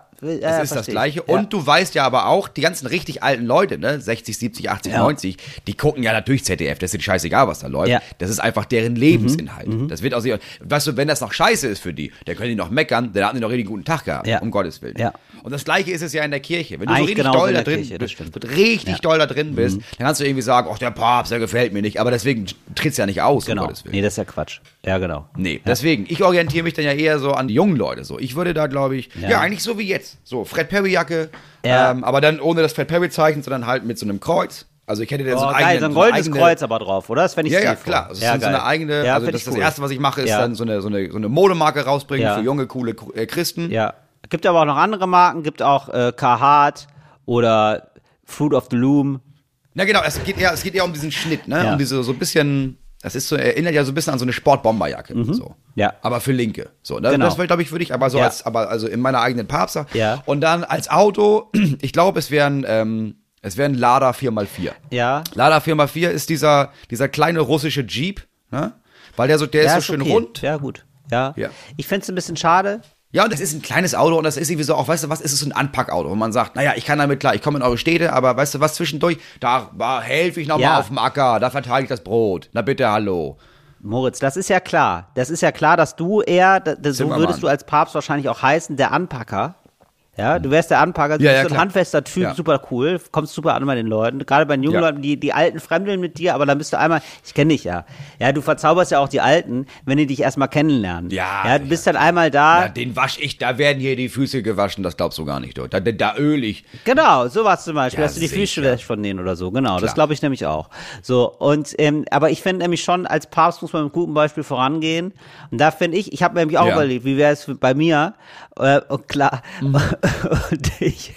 Es ist das Gleiche. Und du weißt ja aber auch, die ganzen richtig alten Leute, ne, 60, 70, 80, 90, die gucken ja natürlich ZDF, das ist scheißegal, was da läuft. Ja. Das ist einfach deren Lebensinhalt. Das wird aus weißt du, wenn das noch scheiße ist für die, dann können die noch meckern, dann haben die noch richtig guten Tag gehabt, um Gottes Willen. Ja. Und das Gleiche ist es ja in der Kirche. Wenn du so richtig doll da drin bist, doll da drin bist, dann kannst du irgendwie sagen, ach, der Papst, der gefällt mir nicht, aber deswegen tritt's ja nicht aus, um Gottes Willen. Nee, das ist ja Quatsch. Ja, genau. Nee, deswegen, ich orientiere mich dann ja eher so an die jungen Leute, so. Ich würde da, glaube ich, eigentlich so wie jetzt, so Fred Perry-Jacke, aber dann ohne das Fred Perry-Zeichen, sondern halt mit so einem Kreuz. Also ich hätte da so ein goldenes Kreuz aber drauf, oder? Das fände ich ja, klar. Also das ist so eine eigene, also das Erste, was ich mache, ist dann so eine Modemarke rausbringen für junge, coole Christen. Ja. Gibt aber auch noch andere Marken, gibt auch Carhartt oder Fruit of the Loom. Na genau, es geht eher um diesen Schnitt, ne? Um diese so ein bisschen, das ist so, erinnert ja so ein bisschen an so eine Sportbomberjacke. So. Ja. Aber für Linke. So, ne? Genau. Das glaube ich, würde ich aber so also in meiner eigenen Papster. Ja. Und dann als Auto, ich glaube, es wäre ein Lada 4x4. Ja. Lada 4x4 ist dieser kleine russische Jeep, ne? Weil der ist so schön rund. Ja, gut. Ja. Ich fände es ein bisschen schade. Ja, und das ist ein kleines Auto und das ist irgendwie so auch, weißt du was, ist es so ein Anpackauto, wo man sagt, naja, ich kann damit klar, ich komme in eure Städte, aber weißt du was, zwischendurch, da helfe ich nochmal auf dem Acker, da verteile ich das Brot, na bitte, hallo. Moritz, das ist ja klar, dass du eher, so würdest du als Papst wahrscheinlich auch heißen, der Anpacker. Ja, du wärst der Anpacker, du bist so ein handfester Typ, super cool, kommst super an bei den Leuten, gerade bei den jungen Leuten, die Alten fremdeln mit dir, aber dann bist du einmal, ich kenne dich ja, du verzauberst ja auch die Alten, wenn die dich erstmal kennenlernen. Ja, du bist dann einmal da. Ja, den wasch ich, da werden hier die Füße gewaschen, das glaubst du gar nicht, da öl ich. Genau, sowas zum Beispiel, hast du die Füße wäscht von denen oder so, genau, das glaube ich nämlich auch. So, und, aber ich finde nämlich schon, als Papst muss man mit gutem Beispiel vorangehen, und da finde ich habe mir nämlich auch überlegt, wie wäre es bei mir, und klar, und ich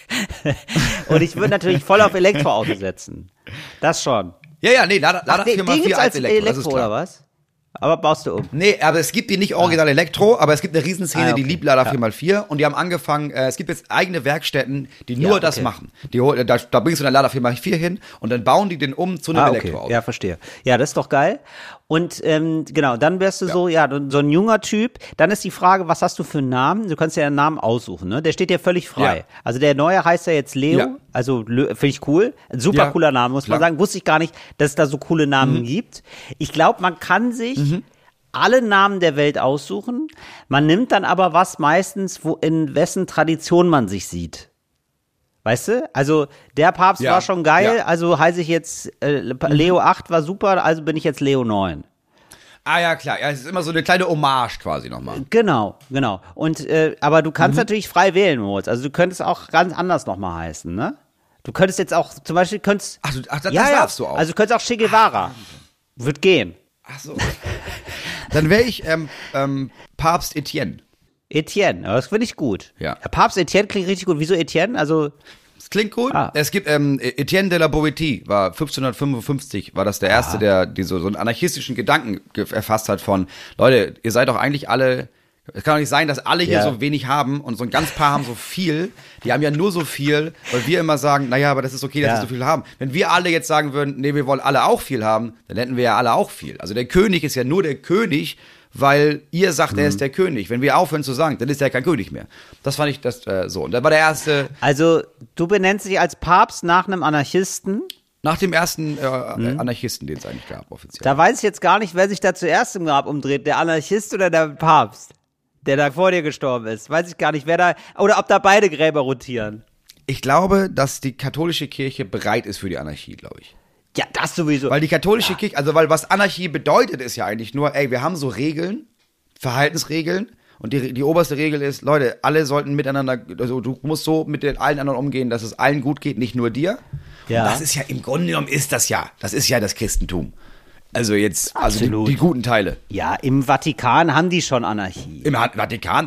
würde natürlich voll auf Elektroauto setzen. Das schon. Ja, nee, Lada 4x4 als Elektro oder was? Aber baust du um? Nee, aber es gibt die nicht original Elektro, aber es gibt eine Riesenszene, die liebt Lada 4x4 und die haben angefangen, es gibt jetzt eigene Werkstätten, die nur das machen. Da bringst du eine Lada 4x4 hin und dann bauen die den um zu einem Elektroauto. Ja, verstehe. Ja, das ist doch geil. Und genau, dann wärst du so ein junger Typ. Dann ist die Frage, was hast du für einen Namen? Du kannst ja einen Namen aussuchen, ne? Der steht dir völlig frei. Ja. Also der neue heißt ja jetzt Leo, also finde ich cool. Ein super cooler Name, muss man sagen. Wusste ich gar nicht, dass es da so coole Namen gibt. Ich glaube, man kann sich alle Namen der Welt aussuchen. Man nimmt dann aber was meistens, in wessen Tradition man sich sieht. Weißt du? Also der Papst war schon geil, also heiße ich jetzt Leo 8 war super, also bin ich jetzt Leo 9. Ah ja, klar. Ja, es ist immer so eine kleine Hommage quasi nochmal. Genau. Und aber du kannst natürlich frei wählen, Moritz. Also du könntest auch ganz anders nochmal heißen, ne? Du könntest jetzt auch, zum Beispiel das darfst du auch. Also du könntest auch Che Guevara. Wird gehen. Ach so. Dann wäre ich Papst Etienne. Etienne, das finde ich gut. Ja. Papst Etienne klingt richtig gut. Wieso Etienne? Also Das klingt gut. Es gibt, Etienne de la Boétie war 1555, war das der Erste, der so einen anarchistischen Gedanken erfasst hat von, Leute, ihr seid doch eigentlich alle, es kann doch nicht sein, dass alle hier so wenig haben und so ein ganz paar haben so viel. Die haben ja nur so viel, weil wir immer sagen, naja, aber das ist okay, dass sie so viel haben. Wenn wir alle jetzt sagen würden, nee, wir wollen alle auch viel haben, dann hätten wir ja alle auch viel. Also der König ist ja nur der König, weil ihr sagt, er ist der König. Wenn wir aufhören zu sagen, dann ist er kein König mehr. Das fand ich so. Und da war der erste. Also, du benennst dich als Papst nach einem Anarchisten? Nach dem ersten Anarchisten, den es eigentlich gab, offiziell. Da weiß ich jetzt gar nicht, wer sich da zuerst im Grab umdreht. Der Anarchist oder der Papst, der da vor dir gestorben ist. Weiß ich gar nicht, wer da, oder ob da beide Gräber rotieren. Ich glaube, dass die katholische Kirche bereit ist für die Anarchie, glaube ich. Ja, das sowieso. Weil die katholische Kirche, also weil was Anarchie bedeutet, ist ja eigentlich nur, wir haben so Regeln, Verhaltensregeln, und die oberste Regel ist, Leute, alle sollten miteinander, also du musst so mit allen anderen umgehen, dass es allen gut geht, nicht nur dir. Ja. Und das ist ja, im Grunde genommen das ist ja das Christentum. Also jetzt, Absolut. also die guten Teile. Ja, im Vatikan haben die schon Anarchie. Im Vatikan,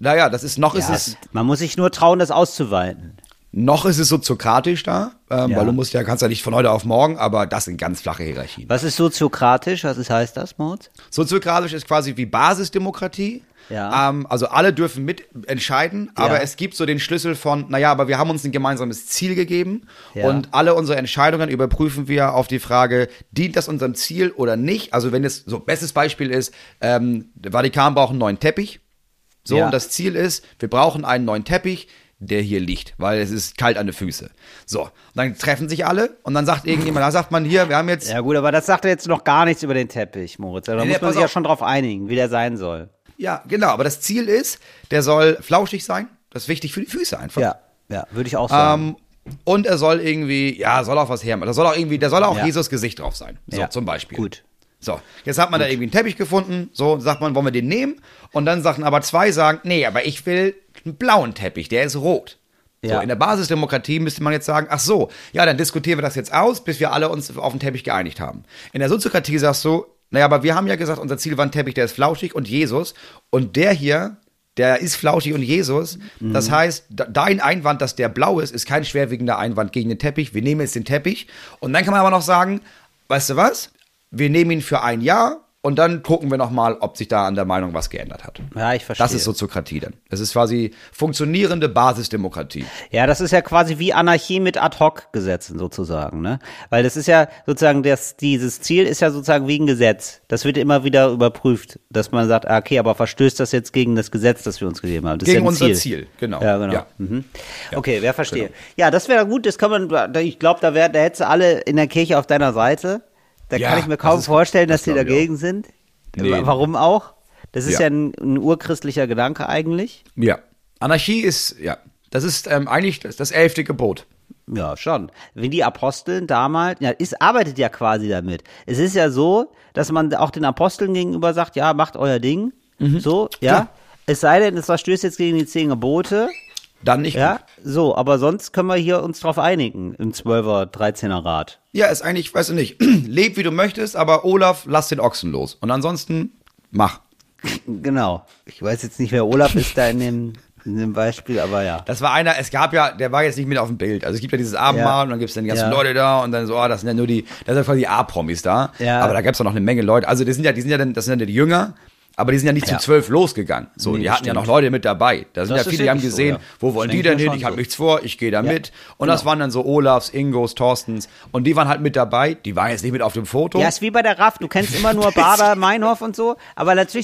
Man muss sich nur trauen, das auszuweiten. Noch ist es soziokratisch da, weil du kannst ja nicht von heute auf morgen, aber das sind ganz flache Hierarchien. Was ist soziokratisch? Heißt das, Moritz? Soziokratisch ist quasi wie Basisdemokratie. Ja. Also alle dürfen mitentscheiden, aber es gibt so den Schlüssel von, aber wir haben uns ein gemeinsames Ziel gegeben und alle unsere Entscheidungen überprüfen wir auf die Frage, dient das unserem Ziel oder nicht? Also wenn es, so bestes Beispiel ist, der Vatikan braucht einen neuen Teppich. So, und das Ziel ist, wir brauchen einen neuen Teppich, der hier liegt, weil es ist kalt an den Füßen. So, und dann treffen sich alle und dann sagt irgendjemand, da sagt man hier, wir haben jetzt... Ja gut, aber das sagt ja jetzt noch gar nichts über den Teppich, Moritz. Da muss man sich ja schon drauf einigen, wie der sein soll. Ja, genau, aber das Ziel ist, der soll flauschig sein, das ist wichtig für die Füße einfach. Ja, würde ich auch sagen. Und er soll irgendwie, soll auch was hermachen, da soll auch Jesus Gesicht drauf sein, so zum Beispiel. Gut. So, jetzt hat man da irgendwie einen Teppich gefunden, so sagt man, wollen wir den nehmen? Und dann sagen aber zwei, nee, aber ich will einen blauen Teppich, der ist rot. So, in der Basisdemokratie müsste man jetzt sagen, ach so, dann diskutieren wir das jetzt aus, bis wir alle uns auf den Teppich geeinigt haben. In der Soziokratie sagst du, aber wir haben ja gesagt, unser Ziel war ein Teppich, der ist flauschig und Jesus. Und der hier, der ist flauschig und Jesus. Das heißt, dein Einwand, dass der blau ist kein schwerwiegender Einwand gegen den Teppich. Wir nehmen jetzt den Teppich. Und dann kann man aber noch sagen, weißt du was? Wir nehmen ihn für ein Jahr und dann gucken wir nochmal, ob sich da an der Meinung was geändert hat. Ja, ich verstehe. Das ist Soziokratie dann. Das ist quasi funktionierende Basisdemokratie. Ja, das ist ja quasi wie Anarchie mit Ad-Hoc-Gesetzen sozusagen, ne? Weil das ist ja sozusagen, dieses Ziel ist ja sozusagen wie ein Gesetz. Das wird immer wieder überprüft, dass man sagt, okay, aber verstößt das jetzt gegen das Gesetz, das wir uns gegeben haben? Das gegen ist ja unser Ziel, genau. Ja, genau. Ja. Mhm. Ja, okay, wer verstehe. Genau. Ja, das wäre gut, das kann man, ich glaube, da hättest du alle in der Kirche auf deiner Seite. Da kann ich mir kaum vorstellen, dass die dagegen sind. Nee. Warum auch? Das ist ja ein urchristlicher Gedanke eigentlich. Ja. Anarchie ist, das ist eigentlich das 11. Gebot. Ja, schon. Wie die Aposteln damals, arbeitet ja quasi damit. Es ist ja so, dass man auch den Aposteln gegenüber sagt, macht euer Ding. So, Klar. Es sei denn, es verstößt jetzt gegen die 10 Gebote. Dann nicht gut. So, aber sonst können wir hier uns drauf einigen im 12er, 13er Rat. Ja, ist eigentlich, weißt du nicht, leb wie du möchtest, aber Olaf, lass den Ochsen los. Und ansonsten, mach. Genau. Ich weiß jetzt nicht, wer Olaf ist da in dem Beispiel, aber ja. Das war einer, der war jetzt nicht mit auf dem Bild. Also es gibt ja dieses Abendmahl und dann gibt es dann die ganzen Leute da und dann so, das sind ja nur das sind quasi die A-Promis da. Ja. Aber da gab es noch eine Menge Leute. Also das sind ja die Jünger. Aber die sind ja nicht zu 12 losgegangen. So, die hatten ja noch Leute mit dabei. Da sind ja viele, die haben gesehen, wo wollen die denn hin? Ich habe nichts vor, ich gehe da mit. Und das waren dann so Olafs, Ingos, Thorstens. Und die waren halt mit dabei. Die waren jetzt nicht mit auf dem Foto. Ja, ist wie bei der RAF. Du kennst immer nur Bader, Meinhof und so. Aber natürlich,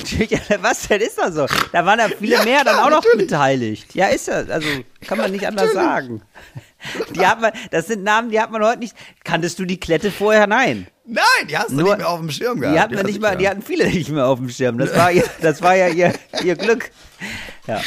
was denn ist da so? Da waren da viele mehr dann auch noch beteiligt. Ja, ist das. Also, kann man nicht anders sagen. Das sind Namen, die hat man heute nicht. Kanntest du die Klette vorher? Nein. Nein, die hast du nicht mehr auf dem Schirm gehabt. Die hatten viele nicht mehr auf dem Schirm. Das war ja ihr Glück. Ja.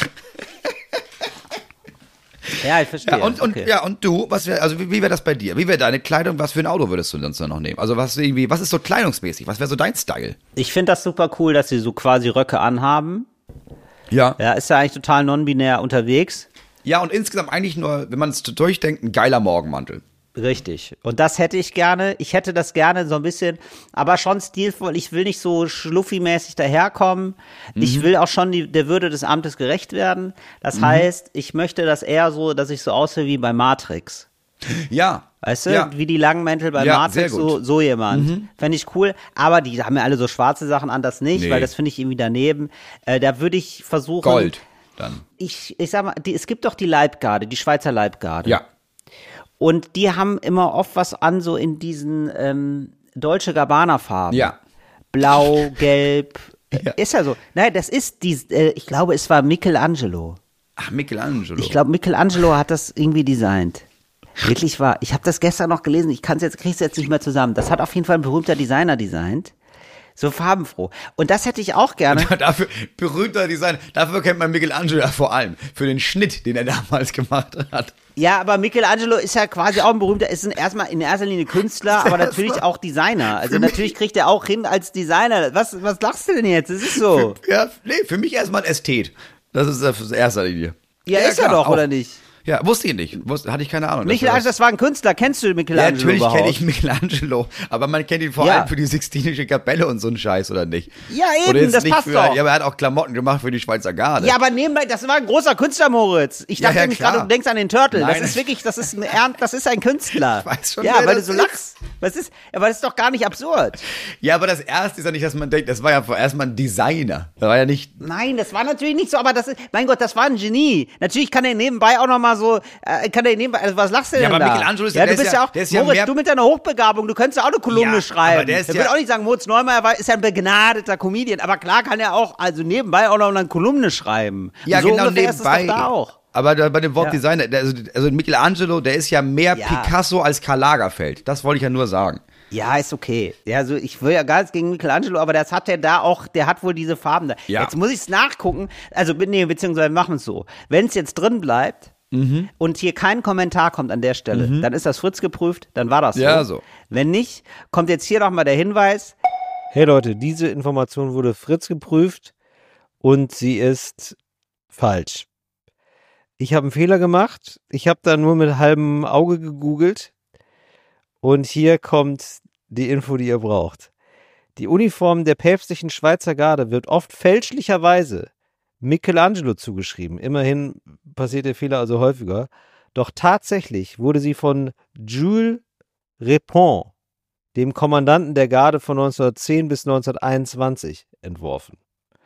Ja, ich verstehe. Und du, wie wäre das bei dir? Wie wäre deine Kleidung? Was für ein Auto würdest du sonst noch nehmen? Also was ist so kleidungsmäßig? Was wäre so dein Style? Ich finde das super cool, dass sie so quasi Röcke anhaben. Ja. Ja, ist ja eigentlich total non-binär unterwegs. Ja, und insgesamt eigentlich nur, wenn man es durchdenkt, ein geiler Morgenmantel. Richtig. Und das hätte ich gerne. Ich hätte das gerne so ein bisschen, aber schon stilvoll. Ich will nicht so schluffi-mäßig daherkommen. Ich will auch schon der Würde des Amtes gerecht werden. Das heißt, ich möchte das eher so, dass ich so aussehe wie bei Matrix. Ja. Weißt du, wie die langen Mäntel bei Matrix, so jemand. Fände ich cool. Aber die haben ja alle so schwarze Sachen an, das nicht, weil das finde ich irgendwie daneben. Da würde ich versuchen. Gold dann. Ich sag mal, es gibt doch die Leibgarde, die Schweizer Leibgarde. Ja. Und die haben immer oft was an, so in diesen Dolce Gabbana-Farben. Ja. Blau, gelb. Ja. Ist ja so. Nein, das ist ich glaube, es war Michelangelo. Ach, Michelangelo. Ich glaube, Michelangelo hat das irgendwie designt. Wirklich wahr. Ich habe das gestern noch gelesen. Krieg's jetzt nicht mehr zusammen. Das hat auf jeden Fall ein berühmter Designer designt. So farbenfroh. Und das hätte ich auch gerne. Dafür, berühmter Design, dafür kennt man Michelangelo ja vor allem. Für den Schnitt, den er damals gemacht hat. Ja, aber Michelangelo ist ja quasi auch ein berühmter, ist erstmal in erster Linie Künstler, aber natürlich auch Designer. Also natürlich kriegt er auch hin als Designer. Was lachst du denn jetzt? Das ist so. Für mich erstmal ein Ästhet. Das ist das erster Linie. Ja, ist er doch, auch. Oder nicht? Ja, wusste ich nicht. Hatte ich keine Ahnung. Michelangelo, das war ein Künstler. Kennst du Michelangelo natürlich überhaupt? Kenne ich Michelangelo, aber man kennt ihn vor allem für die Sixtinische Kapelle und so einen Scheiß, oder nicht? Ja, eben, das passt doch. Ja, aber er hat auch Klamotten gemacht für die Schweizer Garde. Ja, aber nebenbei, das war ein großer Künstler, Moritz. Ich dachte nämlich gerade, du denkst an den Turtle. Nein. Das ist ein Künstler. Ich weiß schon, ja, weil du so lachst. Aber das ist doch gar nicht absurd. Ja, aber das Erste ist ja nicht, dass man denkt, das war ja erstmal ein Designer. Das war ja nicht. Nein, das war natürlich nicht so, aber mein Gott, das war ein Genie. Natürlich kann er nebenbei auch nochmal so, also was lachst du denn da? Ja, aber Michelangelo ist ja, du bist ja auch, Moritz, du mit deiner Hochbegabung, du könntest ja auch eine Kolumne schreiben. Aber der will auch nicht sagen, Moritz Neumeier ist ja ein begnadeter Comedian, aber klar kann er auch, also nebenbei auch noch eine Kolumne schreiben. Ja, so genau, nebenbei ist es doch da auch. Aber bei dem Wort Designer, also Michelangelo, der ist ja mehr Picasso als Karl Lagerfeld. Das wollte ich ja nur sagen. Ja, ist okay. Ja, also ich will ja gar nichts gegen Michelangelo, aber das hat der da auch, der hat wohl diese Farben da. Ja. Jetzt muss ich es nachgucken, beziehungsweise machen wir es so. Wenn es jetzt drin bleibt, und hier kein Kommentar kommt an der Stelle, dann ist das Fritz geprüft, dann war das so. Ja, so. Wenn nicht, kommt jetzt hier nochmal der Hinweis. Hey Leute, diese Information wurde Fritz geprüft und sie ist falsch. Ich habe einen Fehler gemacht. Ich habe da nur mit halbem Auge gegoogelt und hier kommt die Info, die ihr braucht. Die Uniform der päpstlichen Schweizer Garde wird oft fälschlicherweise Michelangelo zugeschrieben. Immerhin passiert der Fehler also häufiger. Doch tatsächlich wurde sie von Jules Repond, dem Kommandanten der Garde von 1910 bis 1921, entworfen.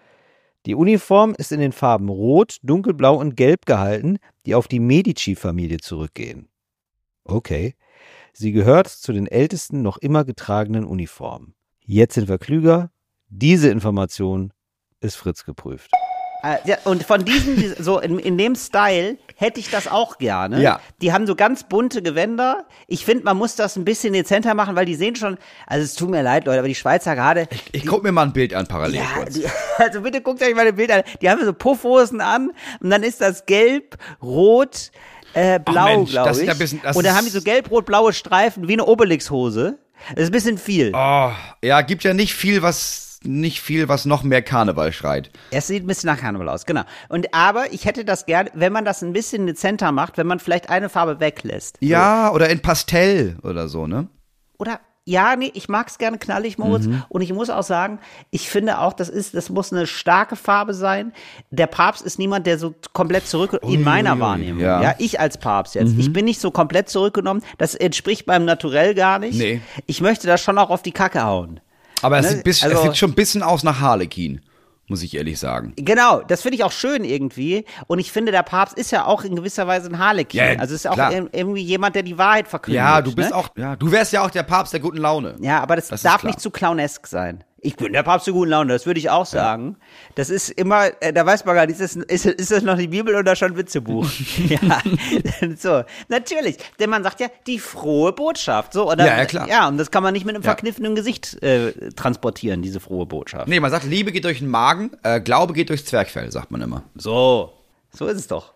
Die Uniform ist in den Farben Rot, Dunkelblau und Gelb gehalten, die auf die Medici-Familie zurückgehen. Okay. Sie gehört zu den ältesten noch immer getragenen Uniformen. Jetzt sind wir klüger. Diese Information ist Fritz geprüft. Ja, und von diesen, so in dem Style, hätte ich das auch gerne. Ja. Die haben so ganz bunte Gewänder. Ich finde, man muss das ein bisschen dezenter machen, weil die sehen schon, also es tut mir leid, Leute, aber die Schweizer Garde. Ich guck mir mal ein Bild an parallel ja, kurz. Also bitte guckt euch mal ein Bild an. Die haben so Puffhosen an und dann ist das gelb, rot, blau, glaube ich. Und dann haben die so gelb-rot-blaue Streifen wie eine Obelix-Hose. Das ist ein bisschen viel. Oh, ja, gibt ja nicht viel, was noch mehr Karneval schreit. Es sieht ein bisschen nach Karneval aus, genau. Aber ich hätte das gerne, wenn man das ein bisschen dezenter macht, wenn man vielleicht eine Farbe weglässt. Ja, so. Oder in Pastell oder so, ne? Oder, ja, nee, ich mag's gerne knallig, Moritz. Und ich muss auch sagen, ich finde auch, das muss eine starke Farbe sein. Der Papst ist niemand, der so komplett in meiner Wahrnehmung. Ja, ich als Papst jetzt. Ich bin nicht so komplett zurückgenommen. Das entspricht meinem Naturell gar nicht. Nee. Ich möchte das schon auch auf die Kacke hauen. Aber es sieht schon ein bisschen aus nach Harlekin, muss ich ehrlich sagen. Genau, das finde ich auch schön irgendwie. Und ich finde, der Papst ist ja auch in gewisser Weise ein Harlekin. Ja, also ist ja auch irgendwie jemand, der die Wahrheit verkündet. Ja, du bist auch, du wärst ja auch der Papst der guten Laune. Ja, aber das darf nicht zu clownesk sein. Ich bin der Papst der guten Laune, das würde ich auch sagen. Ja. Das ist immer, da weiß man gar nicht, ist das noch die Bibel oder schon ein Witzebuch? Ja, so, natürlich. Denn man sagt ja, die frohe Botschaft. So, oder, ja, klar. Ja, und das kann man nicht mit einem verkniffenen Gesicht transportieren, diese frohe Botschaft. Nee, man sagt, Liebe geht durch den Magen, Glaube geht durchs Zwerchfell, sagt man immer. So ist es doch.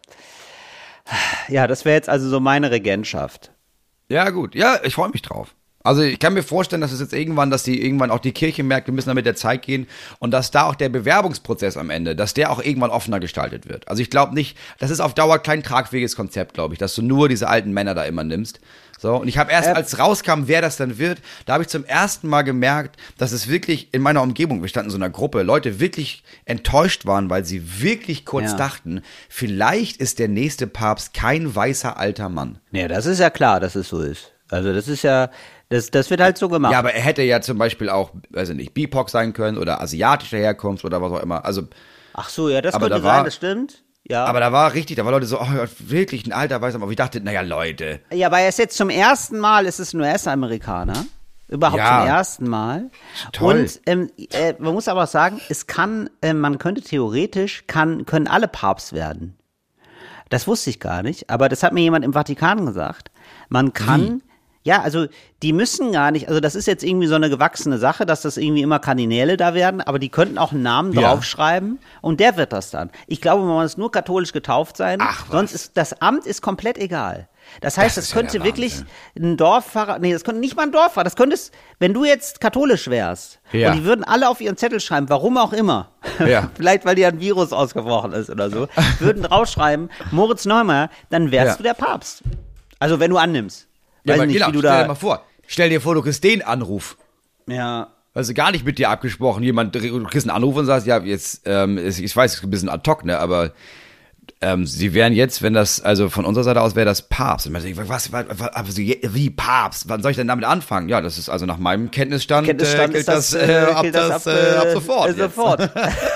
Ja, das wäre jetzt also so meine Regentschaft. Ja, gut. Ja, ich freue mich drauf. Also ich kann mir vorstellen, dass die irgendwann auch die Kirche merkt, wir müssen da mit der Zeit gehen und dass da auch der Bewerbungsprozess am Ende, dass der auch irgendwann offener gestaltet wird. Also ich glaube nicht, das ist auf Dauer kein tragfähiges Konzept, glaube ich, dass du nur diese alten Männer da immer nimmst, So, und ich habe erst, als rauskam, wer das dann wird, da habe ich zum ersten Mal gemerkt, dass es wirklich in meiner Umgebung, wir standen in so einer Gruppe, Leute wirklich enttäuscht waren, weil sie wirklich kurz dachten, vielleicht ist der nächste Papst kein weißer alter Mann. Ja, das ist ja klar, dass es so ist. Also das ist ja, das wird halt so gemacht. Ja, aber er hätte ja zum Beispiel auch, weiß ich nicht, BIPOC sein können oder asiatischer Herkunft oder was auch immer. Also, ach so, ja, das aber könnte da war- sein, das stimmt. Ja. aber da war Leute so, oh Gott, wirklich ein alter weißer Mann. Aber ich dachte, naja, Leute. Ja, aber er ist jetzt zum ersten Mal, ist es ein US-Amerikaner. Überhaupt Ja. zum ersten Mal. Toll. Und man muss aber auch sagen, man könnte theoretisch, können alle Papst werden. Das wusste ich gar nicht, aber das hat mir jemand im Vatikan gesagt. Man kann, ja, also die müssen gar nicht, also das ist jetzt irgendwie so eine gewachsene Sache, dass das irgendwie immer Kardinäle da werden, aber die könnten auch einen Namen draufschreiben und der wird das dann. Ich glaube, man muss nur katholisch getauft sein, sonst ist das Amt ist komplett egal. Das heißt, Das das ist ja könnte der wirklich Wahnsinn. ein Dorffahrer, nee, das könnte nicht mal ein Dorffahrer, das könntest, wenn du jetzt katholisch wärst Ja. und die würden alle auf ihren Zettel schreiben, warum auch immer, Ja. vielleicht weil dir ein Virus ausgebrochen ist oder so, würden draufschreiben, Moritz Neumeier, dann wärst du der Papst. Also wenn du annimmst. Ja, Weiß aber nicht, genau, wie du stell dir da, mal vor. Stell dir vor, du kriegst den Anruf. ja, Also gar nicht mit dir abgesprochen. Du kriegst einen Anruf und sagst, ja, jetzt, ich weiß, es ist ein bisschen ad hoc, ne, aber sie wären jetzt, wenn das, also von unserer Seite aus wäre das Papst. Und man denkt, wie Papst? Wann soll ich denn damit anfangen? Ja, das ist also nach meinem Kenntnisstand, gilt ist das, ab sofort. jetzt. Sofort.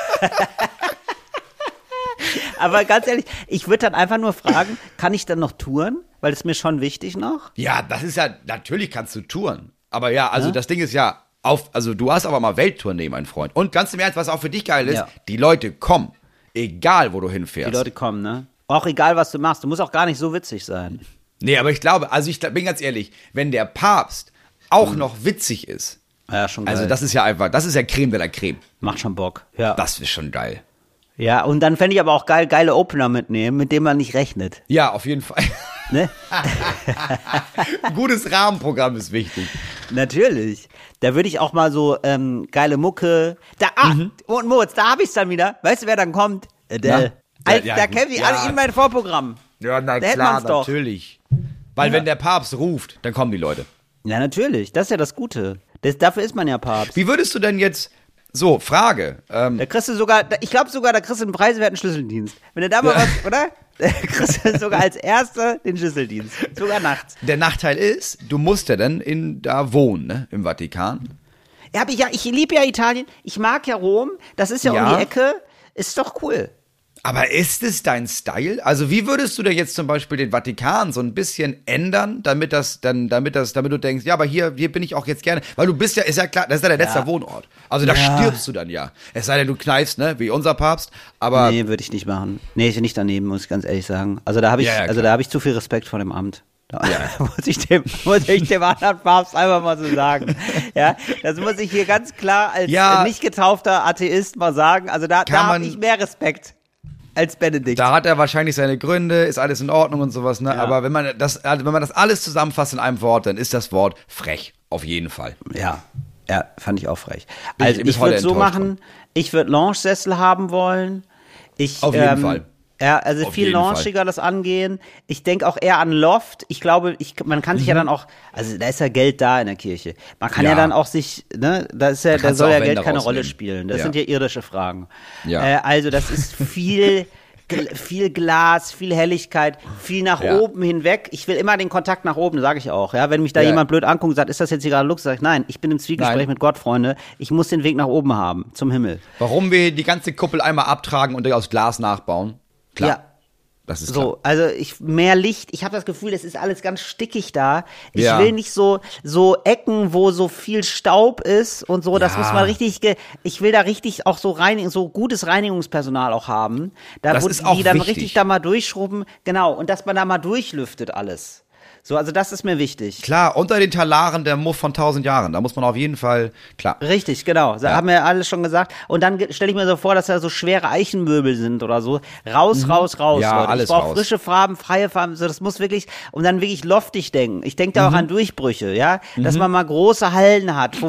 Aber ganz ehrlich, ich würde dann einfach nur fragen, kann ich dann noch touren? Weil das ist mir schon wichtig noch. Ja, das ist ja, natürlich kannst du touren. Aber ja, also das Ding ist ja, also du hast aber mal Welttournee, mein Freund. Und ganz im Ernst, was auch für dich geil ist, die Leute kommen. Egal, wo du hinfährst. Die Leute kommen, ne? Auch egal, was du machst. Du musst auch gar nicht so witzig sein. Nee, aber ich glaube, also ich bin ganz ehrlich, wenn der Papst auch noch witzig ist, Ja, schon geil. also das ist ja einfach, das ist ja Creme de la Creme. Macht schon Bock. Ja. Das ist schon geil. Ja, und dann fände ich aber auch geil, geile Opener mitnehmen, mit denen man nicht rechnet. Ja, auf jeden Fall. Ne? Ein gutes Rahmenprogramm ist wichtig. Natürlich. Da würde ich auch mal so geile Mucke. Da, und Moritz, da habe ich es dann wieder. Weißt du, wer dann kommt? Adele. Da kennen die alle in mein Vorprogramm. Ja, na Da hätte klar, man's doch. natürlich. Weil wenn der Papst ruft, dann kommen die Leute. Ja, natürlich. Das ist ja das Gute. Dafür ist man ja Papst. Wie würdest du denn jetzt, so, Frage, Da kriegst du sogar, ich glaube sogar, da kriegst du einen preiswerten Schlüsseldienst. Wenn du da mal was, oder? Da kriegst du sogar als Erster den Schlüsseldienst. Sogar nachts. der Nachteil ist, du musst ja dann da wohnen, ne, im Vatikan. Ja, aber ich liebe ja Italien. Ich mag ja Rom. Das ist ja um die Ecke. Ist doch cool. Aber ist es dein Style? Also wie würdest du da jetzt zum Beispiel den Vatikan so ein bisschen ändern, damit du denkst, ja, aber hier bin ich auch jetzt gerne, weil du bist ja, ist ja klar, das ist ja der letzte Wohnort. Also da stirbst du dann ja. Es sei denn, du kneifst, ne, wie unser Papst, aber Nee, würde ich nicht machen. Nee, ich nicht daneben, muss ich ganz ehrlich sagen. Also da habe ich, da habe ich zu viel Respekt vor dem Amt. Da muss ich dem anderen Papst einfach mal so sagen. Ja, das muss ich hier ganz klar als nicht getaufter Atheist mal sagen. Also da habe ich mehr Respekt als Benedikt. da hat er wahrscheinlich seine Gründe, ist alles in Ordnung und sowas, ne? Ja. Aber wenn man das alles zusammenfasst in einem Wort, dann ist das Wort frech. Auf jeden Fall. Ja, fand ich auch frech. Bin Also bis ich heute würde so enttäuscht machen, ich würde Lounge-Sessel haben wollen. Auf jeden Fall. Ja, also Auf viel jeden Fall. launchiger das angehen. Ich denke auch eher an Loft. Ich glaube, man kann sich ja dann auch, also da ist ja Geld da in der Kirche. Man kann ja, dann auch sich, ne, da soll kannst du ja auch Geld Wände keine Rolle rausnehmen. spielen. Das Ja. sind ja irdische Fragen. Ja. Also das ist viel Glas, viel Helligkeit, viel nach oben hinweg. Ich will immer den Kontakt nach oben, sage ich auch. Ja, wenn mich da jemand blöd anguckt und sagt, ist das jetzt hier gerade Luxus? Sag ich, nein, ich bin im Zwiegespräch mit Gott, Freunde. Ich muss den Weg nach oben haben, zum Himmel. Warum wir die ganze Kuppel einmal abtragen und die aus Glas nachbauen? Klar. Ja. Das ist klar. So, also mehr Licht. Ich habe das Gefühl, es ist alles ganz stickig da. Ich Ja. will nicht so Ecken, wo so viel Staub ist und so. Das muss man richtig. Ich will da richtig auch so so gutes Reinigungspersonal auch haben. Da Das wo ist auch die dann wichtig. richtig da mal durchschrubben. Genau. Und dass man da mal durchlüftet alles. So, also das ist mir wichtig. Klar, unter den Talaren der Muff von 1000 Jahren. Da muss man auf jeden Fall, klar. Richtig, genau. Das haben wir alles schon gesagt. Und dann stelle ich mir so vor, dass da so schwere Eichenmöbel sind oder so. Raus, Ja, Leute. alles Ich brauche raus. frische Farben, freie Farben. So, das muss wirklich, und dann wirklich loftig denken. Ich denke da auch an Durchbrüche, ja. Dass man mal große Hallen hat,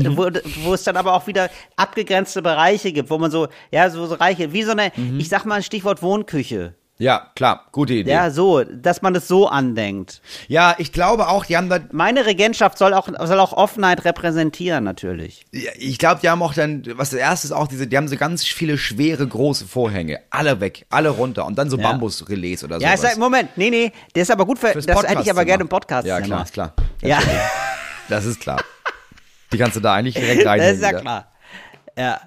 wo es dann aber auch wieder abgegrenzte Bereiche gibt, wo man so reiche, wie so eine, ich sag mal ein Stichwort Wohnküche. Ja, klar, gute Idee. Ja, so, dass man es so andenkt. Ja, ich glaube auch, die haben da, Meine Regentschaft soll auch Offenheit repräsentieren, natürlich. ja, ich glaube, die haben auch dann, was das erste ist auch die haben so ganz viele schwere, große Vorhänge. Alle weg, alle runter und dann so Ja. Bambusrelais oder Ja, sowas. Moment, nee, der ist aber gut für, Fürs das hätte ich aber Podcastzimmer. gerne im Podcast. Ja, klar, ist klar. Ja, Das ist klar. Die kannst du da eigentlich direkt das reinhängen. ist ja wieder. klar. Ja,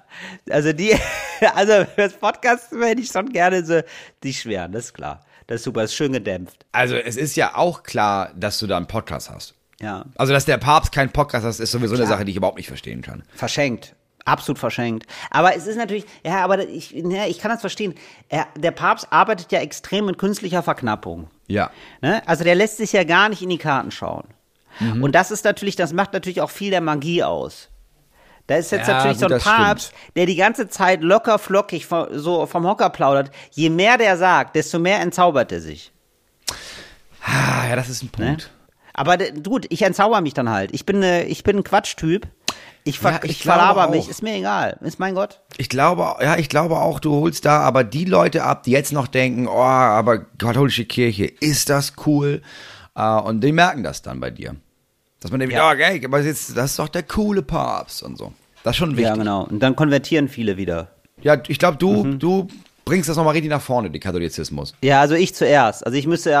also fürs Podcast hätte ich schon gerne so die schweren, das ist klar. Das ist super, das ist schön gedämpft. Also es ist ja auch klar, dass du da einen Podcast hast. Ja, Also, dass der Papst keinen Podcast hat, ist sowieso eine Klar. Sache, die ich überhaupt nicht verstehen kann. verschenkt. Absolut verschenkt. Aber es ist natürlich, ich kann das verstehen. Der Papst arbeitet ja extrem mit künstlicher Verknappung. Ja. Ne? Also der lässt sich ja gar nicht in die Karten schauen. Mhm. Und das macht natürlich auch viel der Magie aus. Da ist jetzt Ja, natürlich so gut, ein das Papst, der die ganze Zeit locker flockig so vom Hocker plaudert. Je mehr der sagt, desto mehr entzaubert er sich. Ah, ja, das ist ein Ne? Punkt. Aber gut, ich entzauber mich dann halt. Ich bin ein Quatschtyp. Ich glaube verlaber mich. auch. Ist mir egal. Ist mein Gott. Ich glaube auch, du holst da aber die Leute ab, die jetzt noch denken, oh, aber katholische Kirche, ist das cool? Und die merken das dann bei dir. Dass man denkt, Ja. ja, okay, aber jetzt, das ist doch der coole Papst und so. Das ist schon wichtig. Ja, genau. Und dann konvertieren viele wieder. Ja, ich glaube, Mhm. du bringst das nochmal richtig nach vorne, den Katholizismus. Ja, also ich zuerst. Also ich müsste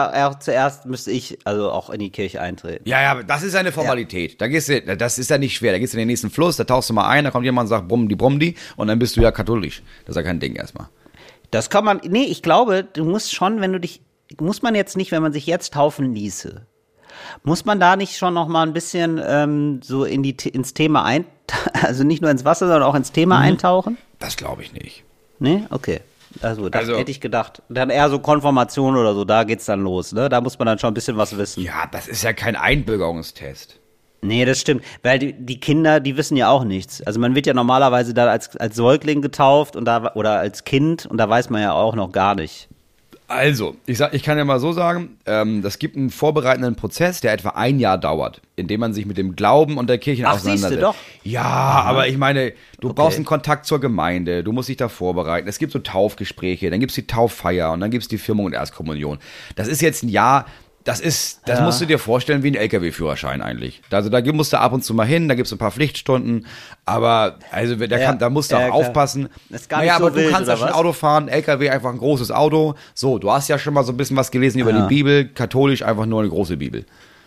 also auch in die Kirche eintreten. Ja, aber das ist eine Formalität. Da gehst du, das ist ja nicht schwer. Da gehst du in den nächsten Fluss, da tauchst du mal ein, da kommt jemand und sagt Brummdi und dann bist du ja katholisch. Das ist ja kein Ding erstmal. Das kann man, nee, ich glaube, du musst schon, muss man jetzt nicht, wenn man sich jetzt taufen ließe, muss man da nicht schon noch mal ein bisschen so ins Thema also nicht nur ins Wasser, sondern auch ins Thema eintauchen? Das glaube ich nicht. Nee? Okay. Also, das Also- hätte ich gedacht. Dann eher so Konfirmation oder so, da geht's dann los, ne? Da muss man dann schon ein bisschen was wissen. Ja, das ist ja kein Einbürgerungstest. Nee, das stimmt. Weil die Kinder, die wissen ja auch nichts. Also man wird ja normalerweise da als Säugling getauft oder als Kind und da weiß man ja auch noch gar nicht. Also, ich kann ja mal so sagen, das gibt einen vorbereitenden Prozess, der etwa 1 Jahr dauert, in dem man sich mit dem Glauben und der Kirche Ach, siehste, auseinandersetzt. doch. Ja, aber ich meine, du brauchst einen Kontakt zur Gemeinde, du musst dich da vorbereiten. Es gibt so Taufgespräche, dann gibt's die Tauffeier und dann gibt's die Firmung und Erstkommunion. Das ist jetzt ein Jahr, das musst du dir vorstellen wie ein LKW-Führerschein eigentlich. Also da musst du ab und zu mal hin, da gibt's ein paar Pflichtstunden, aber also da musst du auch klar. aufpassen. Das ist gar nicht so aber du wild, kannst ja oder schon was? Auto fahren, LKW einfach ein großes Auto. So, du hast ja schon mal so ein bisschen was gelesen über die Bibel, katholisch einfach nur eine große Bibel.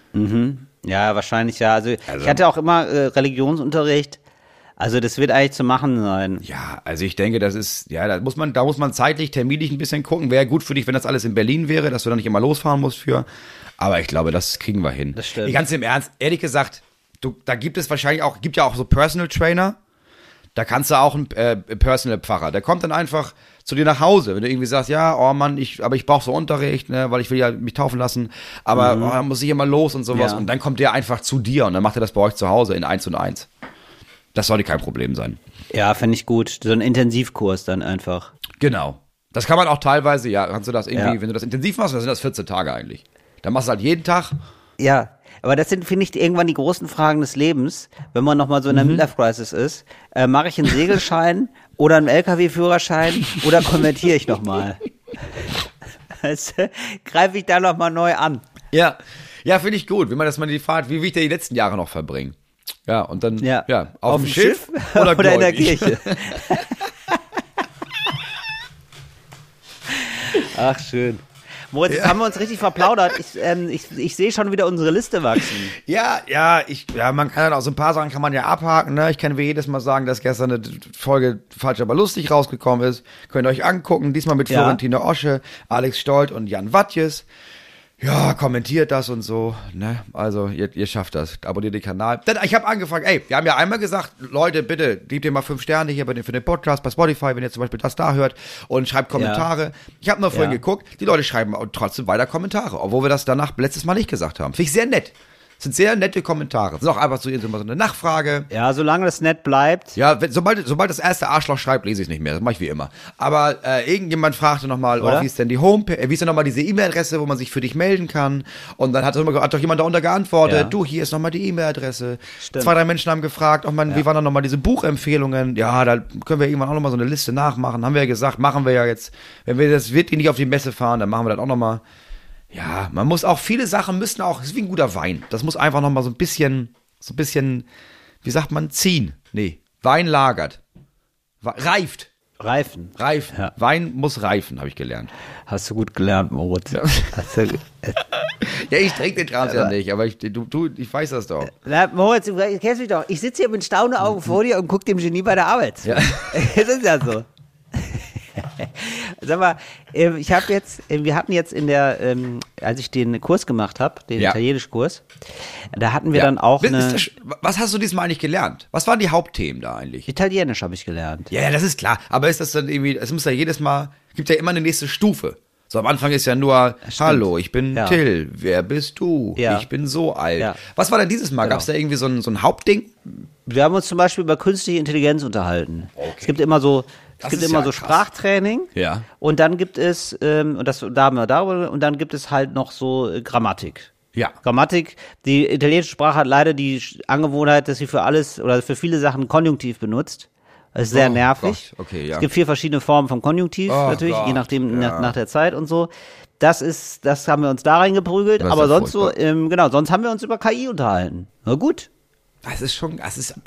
Ja, wahrscheinlich ja. Also ich hatte auch immer Religionsunterricht. Also das wird eigentlich zu machen sein. Ja, also ich denke, das ist, ja, da muss man zeitlich, terminlich ein bisschen gucken. Wäre gut für dich, wenn das alles in Berlin wäre, dass du da nicht immer losfahren musst für. Aber ich glaube, das kriegen wir hin. Das stimmt. Ganz im Ernst, ehrlich gesagt, da gibt es wahrscheinlich auch, gibt ja auch so Personal Trainer. Da kannst du auch einen Personal Pfarrer. Der kommt dann einfach zu dir nach Hause, wenn du irgendwie sagst, ja, oh Mann, ich brauche so Unterricht, ne, weil ich will ja mich taufen lassen, aber dann muss ich immer los und sowas. Ja. Und dann kommt der einfach zu dir und dann macht er das bei euch zu Hause in 1:1. Das sollte kein Problem sein. Ja, finde ich gut. So ein Intensivkurs dann einfach. Genau. Das kann man auch teilweise, ja, kannst du das irgendwie, Ja. wenn du das intensiv machst, dann sind das 14 Tage eigentlich. Dann machst du halt jeden Tag. Ja, aber das sind, finde ich, irgendwann die großen Fragen des Lebens, wenn man nochmal so in der Midlife-Crisis ist. Mache ich einen Segelschein oder einen LKW-Führerschein oder konvertiere ich nochmal? Greife ich da nochmal neu an? Ja. Ja, finde ich gut, wenn man das mal die fragt, wie will ich denn die letzten Jahre noch verbringen? Ja, und dann, Ja. auf dem Schiff oder in der gläubig? Kirche? Ach, schön. Moritz, jetzt haben wir uns richtig verplaudert. Ich sehe schon wieder unsere Liste wachsen. Ja, man kann dann auch so ein paar Sachen kann man ja abhaken, ne? Ich kann wie jedes Mal sagen, dass gestern eine Folge falsch aber lustig rausgekommen ist. Könnt ihr euch angucken, diesmal mit Ja. Florentine Osche, Alex Stolt und Jan Wattjes. Ja, kommentiert das und so, ne? Also, ihr schafft das. Abonniert den Kanal. Denn ich habe angefangen, wir haben ja einmal gesagt, Leute, bitte, gebt ihr mal 5 Sterne hier für den Podcast, bei Spotify, wenn ihr zum Beispiel das da hört und schreibt Kommentare. Ich habe nur vorhin geguckt, die Leute schreiben trotzdem weiter Kommentare, obwohl wir das danach letztes Mal nicht gesagt haben. Finde ich sehr nett. Das sind sehr nette Kommentare. Das ist auch einfach so eine Nachfrage. Ja, solange das nett bleibt. Ja, sobald das erste Arschloch schreibt, lese ich es nicht mehr. Das mache ich wie immer. Aber irgendjemand fragte nochmal, wie ist denn die Homepage, wie ist denn nochmal diese E-Mail-Adresse, wo man sich für dich melden kann? Und dann hat doch jemand darunter geantwortet, du, hier ist nochmal die E-Mail-Adresse. Stimmt. 2, 3 Menschen haben gefragt, wie waren dann nochmal diese Buchempfehlungen? Ja, da können wir irgendwann auch nochmal so eine Liste nachmachen. Haben wir ja gesagt, machen wir ja jetzt. Wenn wir das wirklich nicht auf die Messe fahren, dann machen wir das auch nochmal. Ja, man muss auch, viele Sachen müssen auch, das ist wie ein guter Wein. Das muss einfach nochmal so ein bisschen, wie sagt man, ziehen. Nee, Wein lagert. Reift. Reifen. Ja. Wein muss reifen, habe ich gelernt. Hast du gut gelernt, Moritz. Ja, ich trinke den Kram ja nicht, aber ich weiß das doch. Na, Moritz, du kennst mich doch. Ich sitze hier mit staunenden Augen vor dir und gucke dem Genie bei der Arbeit zu. Ja. Das ist ja so. Sag mal, wir hatten jetzt als ich den Kurs gemacht habe, den Italienisch-Kurs, da hatten wir dann auch was hast du diesmal eigentlich gelernt? Was waren die Hauptthemen da eigentlich? Italienisch habe ich gelernt. Ja, das ist klar. Aber ist das dann irgendwie, es muss ja jedes Mal, gibt ja immer eine nächste Stufe. So am Anfang ist ja nur, hallo, ich bin Till, wer bist du? Ja. Ich bin so alt. Ja. Was war denn dieses Mal? Gab es da irgendwie so ein Hauptding? Wir haben uns zum Beispiel über künstliche Intelligenz unterhalten. Okay. Es gibt immer so krass. Sprachtraining. Ja. Und dann gibt es, da haben wir darüber, und dann gibt es halt noch so Grammatik. Ja. Grammatik, die italienische Sprache hat leider die Angewohnheit, dass sie für alles oder für viele Sachen Konjunktiv benutzt. Das ist sehr nervig. Gott. Okay, ja. Es gibt 4 verschiedene Formen von Konjunktiv, natürlich, je nachdem, nach der Zeit und so. Das haben wir uns da reingeprügelt, Das ist aber ja sonst furchtbar. sonst haben wir uns über KI unterhalten. Na gut. Das ist schon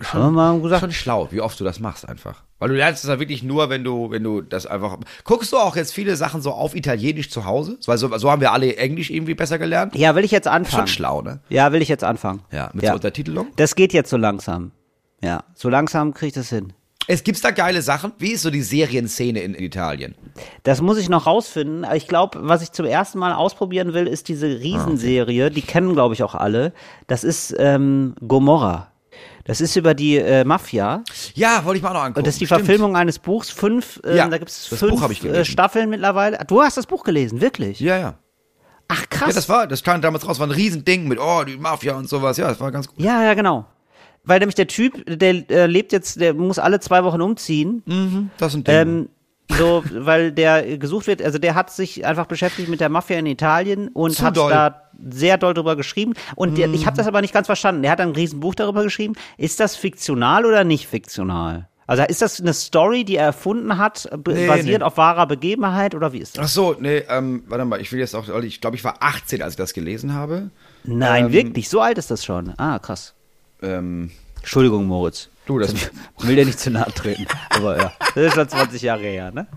Schon schlau, wie oft du das machst einfach. Weil du lernst es ja wirklich nur, wenn du das einfach. Guckst du auch jetzt viele Sachen so auf Italienisch zu Hause? Weil so haben wir alle Englisch irgendwie besser gelernt. Ja, will ich jetzt anfangen. Schon schlau, ne? Ja, will ich jetzt anfangen. Ja, mit so Untertitelung. Das geht jetzt so langsam. Ja, so langsam kriege ich das hin. Gibt's da geile Sachen? Wie ist so die Serienszene in Italien? Das muss ich noch rausfinden. Aber ich glaube, was ich zum ersten Mal ausprobieren will, ist diese Riesenserie. Die kennen, glaube ich, auch alle. Das ist Gomorra. Das ist über die Mafia. Ja, wollte ich mal noch angucken. Und das ist die Verfilmung eines Buchs. Da gibt es 5 Staffeln mittlerweile. Du hast das Buch gelesen, wirklich? Ja. Ach, krass. Ja, das kam damals raus, war ein Riesending mit, die Mafia und sowas. Ja, das war ganz gut. Ja, genau. Weil nämlich der Typ, der lebt jetzt, der muss alle 2 Wochen umziehen. Das ist ein Ding. Weil der gesucht wird, also der hat sich einfach beschäftigt mit der Mafia in Italien und hat da sehr doll drüber geschrieben. Und ich habe das aber nicht ganz verstanden. Der hat ein Riesenbuch darüber geschrieben. Ist das fiktional oder nicht fiktional? Also ist das eine Story, die er erfunden hat, basiert auf wahrer Begebenheit, oder wie ist das? Ach so, warte mal, ich glaube, ich war 18, als ich das gelesen habe. Nein, wirklich, so alt ist das schon. Ah, krass. Entschuldigung, Moritz. Du, das will dir nicht zu nahe treten. Aber ja, das ist schon 20 Jahre her, ne?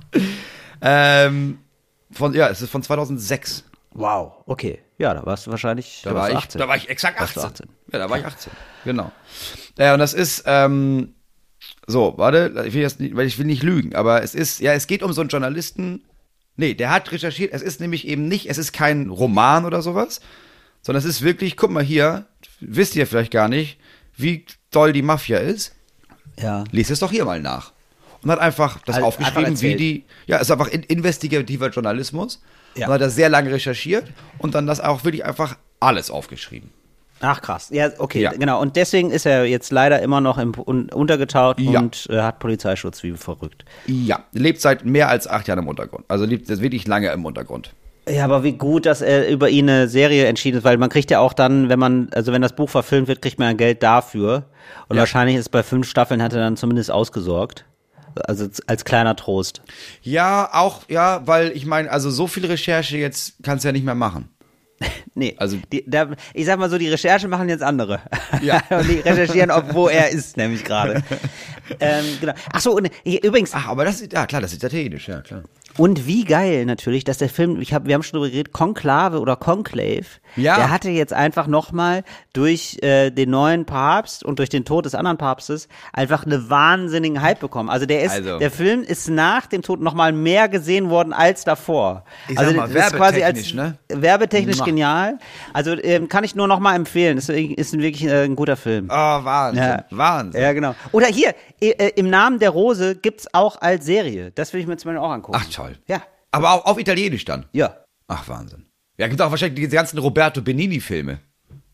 Es ist von 2006. Wow, okay. Ja, da warst du wahrscheinlich. Da war ich exakt 18. 18. Ja, da war ich 18. Genau. Ja, und das ist, so, warte, ich will nicht lügen, aber es geht um so einen Journalisten. Nee, der hat recherchiert, es ist nämlich eben nicht, es ist kein Roman oder sowas, sondern es ist wirklich, guck mal hier, wisst ihr vielleicht gar nicht, wie doll die Mafia ist. Ja. Lies es doch hier mal nach. Und hat einfach das aufgeschrieben, einfach es ist einfach investigativer Journalismus. Ja. Und hat das sehr lange recherchiert und dann das auch wirklich einfach alles aufgeschrieben. Ach krass, ja, okay, Ja. genau. Und deswegen ist er jetzt leider immer noch untergetaucht Ja. und hat Polizeischutz wie verrückt. Ja, lebt seit mehr als 8 Jahren im Untergrund. Also lebt wirklich lange im Untergrund. Ja, aber wie gut, dass er über ihn eine Serie entschieden ist, weil man kriegt ja auch dann, wenn das Buch verfilmt wird, kriegt man ja Geld dafür. Und wahrscheinlich ist bei 5 Staffeln hat er dann zumindest ausgesorgt. Also als kleiner Trost. Ja, weil ich meine, also so viel Recherche jetzt kannst du ja nicht mehr machen. Nee, Also- ich sag mal so, die Recherche machen jetzt andere. Ja. Und die recherchieren, wo er ist, nämlich gerade. Genau. Ach so, und übrigens, Ach, aber das ist, ja klar, das ist italienisch, ja klar. und wie geil natürlich, dass der Film, wir haben schon darüber geredet, Conclave oder Conclave, Ja. der hatte jetzt einfach nochmal durch den neuen Papst und durch den Tod des anderen Papstes einfach eine wahnsinnigen Hype bekommen. Also der Film ist nach dem Tod nochmal mehr gesehen worden als davor. Ich sag mal, das ist quasi als werbetechnisch, ne? Werbetechnisch Mua. genial. Also kann ich nur nochmal empfehlen. Ist wirklich ein guter Film. Oh, Wahnsinn, Ja. Wahnsinn. Ja, genau. Oder hier, im Namen der Rose gibt's auch als Serie. Das will ich mir zum Beispiel auch angucken. Ach, toll. Ja. Aber auch auf Italienisch dann. Ja. Ach, Wahnsinn. Ja, gibt auch wahrscheinlich diese ganzen Roberto Benigni-Filme.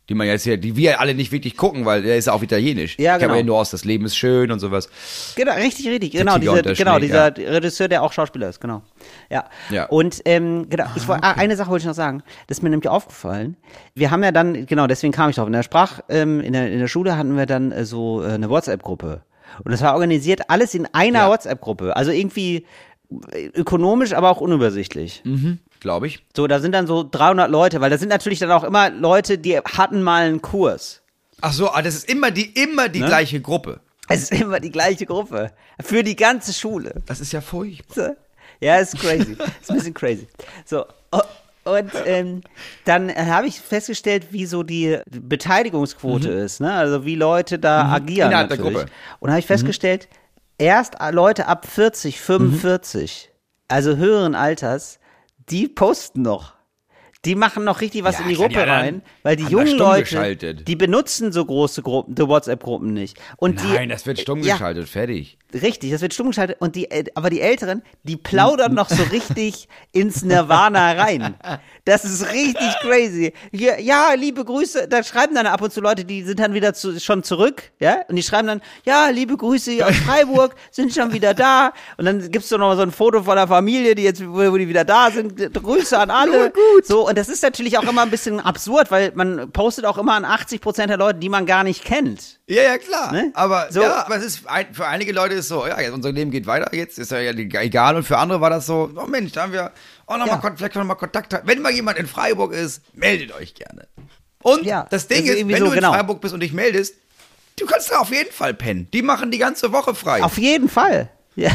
Die man jetzt hier, die wir alle nicht wirklich gucken, weil der ist ja auch italienisch. Ja, Ich habe genau. ja nur aus Das Leben ist schön und sowas. Genau, richtig. Genau, Tiger und der Schnee, dieser Regisseur, der auch Schauspieler ist, genau. Ja. Und genau, eine Sache wollte ich noch sagen, das ist mir nämlich aufgefallen. Wir haben ja dann, genau, deswegen kam ich drauf, in der Schule hatten wir dann so eine WhatsApp-Gruppe. Und das war organisiert alles in einer WhatsApp-Gruppe. Also irgendwie ökonomisch, aber auch unübersichtlich. Glaube ich. So, da sind dann so 300 Leute, weil da sind natürlich dann auch immer Leute, die hatten mal einen Kurs. Ach so, das ist immer die gleiche Gruppe. Es ist immer die gleiche Gruppe. Für die ganze Schule. Das ist ja furchtbar. Ja, ist crazy. Ist ein bisschen crazy. So, und dann habe ich festgestellt, wie so die Beteiligungsquote ist, ne? Also wie Leute da agieren Innerhalb natürlich. der Gruppe. Und habe ich festgestellt, erst Leute ab 40, 45, also höheren Alters, die posten noch. Die machen noch richtig was in die Gruppe rein, weil die jungen Leute, die benutzen so große Gruppen, die WhatsApp-Gruppen nicht. Und Nein, das wird stumm geschaltet, fertig. Richtig, das wird stumm geschaltet. Und aber die Älteren, die plaudern noch so richtig ins Nirvana rein. Das ist richtig crazy. Ja, liebe Grüße, da schreiben dann ab und zu Leute, die sind dann wieder schon zurück, ja, und die schreiben dann, ja, liebe Grüße aus Freiburg, sind schon wieder da. Und dann gibt's doch noch so ein Foto von der Familie, die jetzt, wo die wieder da sind. Grüße an alle. Gut. So, und das ist natürlich auch immer ein bisschen absurd, weil man postet auch immer an 80% der Leute, die man gar nicht kennt. Ja, klar. Ne? Aber so. ja, aber es ist für einige Leute ist so, ja, unser Leben geht weiter, jetzt ist ja egal. Und für andere war das so, oh Mensch, da haben wir vielleicht können wir mal Kontakt haben. Wenn mal jemand in Freiburg ist, meldet euch gerne. Und das Ding ist, wenn du in Freiburg bist und dich meldest, du kannst da auf jeden Fall pennen. Die machen die ganze Woche frei. Auf jeden Fall. Ja.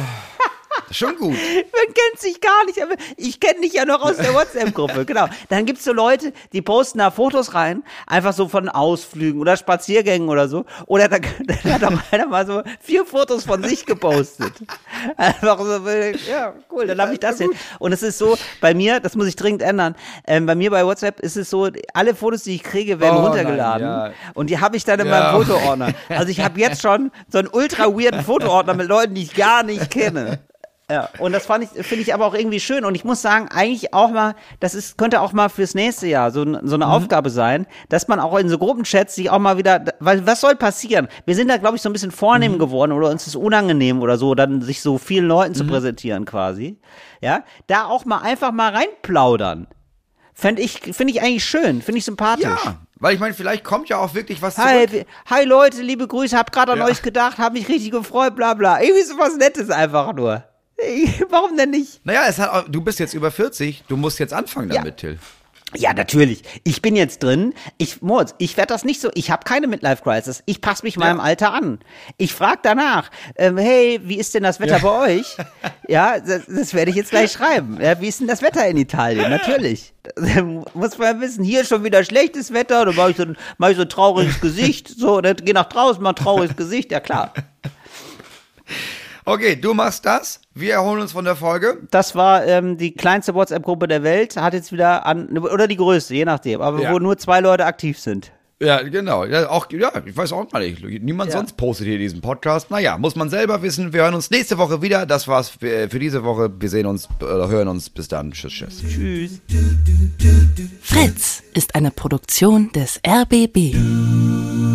Schon gut. Man kennt sich gar nicht, aber ich kenne dich ja noch aus der WhatsApp-Gruppe, genau. Dann gibt's so Leute, die posten da Fotos rein, einfach so von Ausflügen oder Spaziergängen oder so. Oder da hat auch einer mal so 4 Fotos von sich gepostet. Einfach so, ja, cool, dann habe ich das hin. Und es ist so, bei mir, das muss ich dringend ändern, bei mir bei WhatsApp ist es so, alle Fotos, die ich kriege, werden runtergeladen. Nein, und die habe ich dann in meinem Fotoordner. Also ich habe jetzt schon so einen ultra weirden Fotoordner mit Leuten, die ich gar nicht kenne. Ja, und das finde ich aber auch irgendwie schön. Und ich muss sagen, eigentlich auch mal, könnte auch mal fürs nächste Jahr so eine Aufgabe sein, dass man auch in so Gruppenchats sich auch mal wieder, weil was soll passieren? Wir sind da, glaube ich, so ein bisschen vornehm geworden oder uns ist unangenehm oder so, dann sich so vielen Leuten zu präsentieren quasi. Ja, da auch mal einfach mal reinplaudern. Finde ich eigentlich schön, finde ich sympathisch. Ja, weil ich meine, vielleicht kommt ja auch wirklich was zurück. Hi Leute, liebe Grüße, hab gerade an euch gedacht, hab mich richtig gefreut, bla bla. Irgendwie so was Nettes einfach nur. Warum denn nicht? Naja, du bist jetzt über 40, du musst jetzt anfangen damit, Till. Ja, natürlich. Ich bin jetzt drin. Moritz, ich werde das nicht so, ich habe keine Midlife-Crisis. Ich passe mich meinem Alter an. Ich frage danach, hey, wie ist denn das Wetter bei euch? Ja, das werde ich jetzt gleich schreiben. Ja, wie ist denn das Wetter in Italien? Natürlich. Muss man wissen, hier ist schon wieder schlechtes Wetter, da mache ich so ein trauriges Gesicht. So, dann geh nach draußen, mal ein trauriges Gesicht, ja klar. Okay, du machst das. Wir erholen uns von der Folge. Das war die kleinste WhatsApp-Gruppe der Welt. Hat jetzt wieder oder die größte, je nachdem. Aber wo nur 2 Leute aktiv sind. Ja, genau. Ja, ich weiß auch mal nicht. Niemand sonst postet hier diesen Podcast. Naja, muss man selber wissen. Wir hören uns nächste Woche wieder. Das war's für diese Woche. Wir sehen uns oder hören uns. Bis dann. Tschüss. Tschüss. Fritz ist eine Produktion des RBB.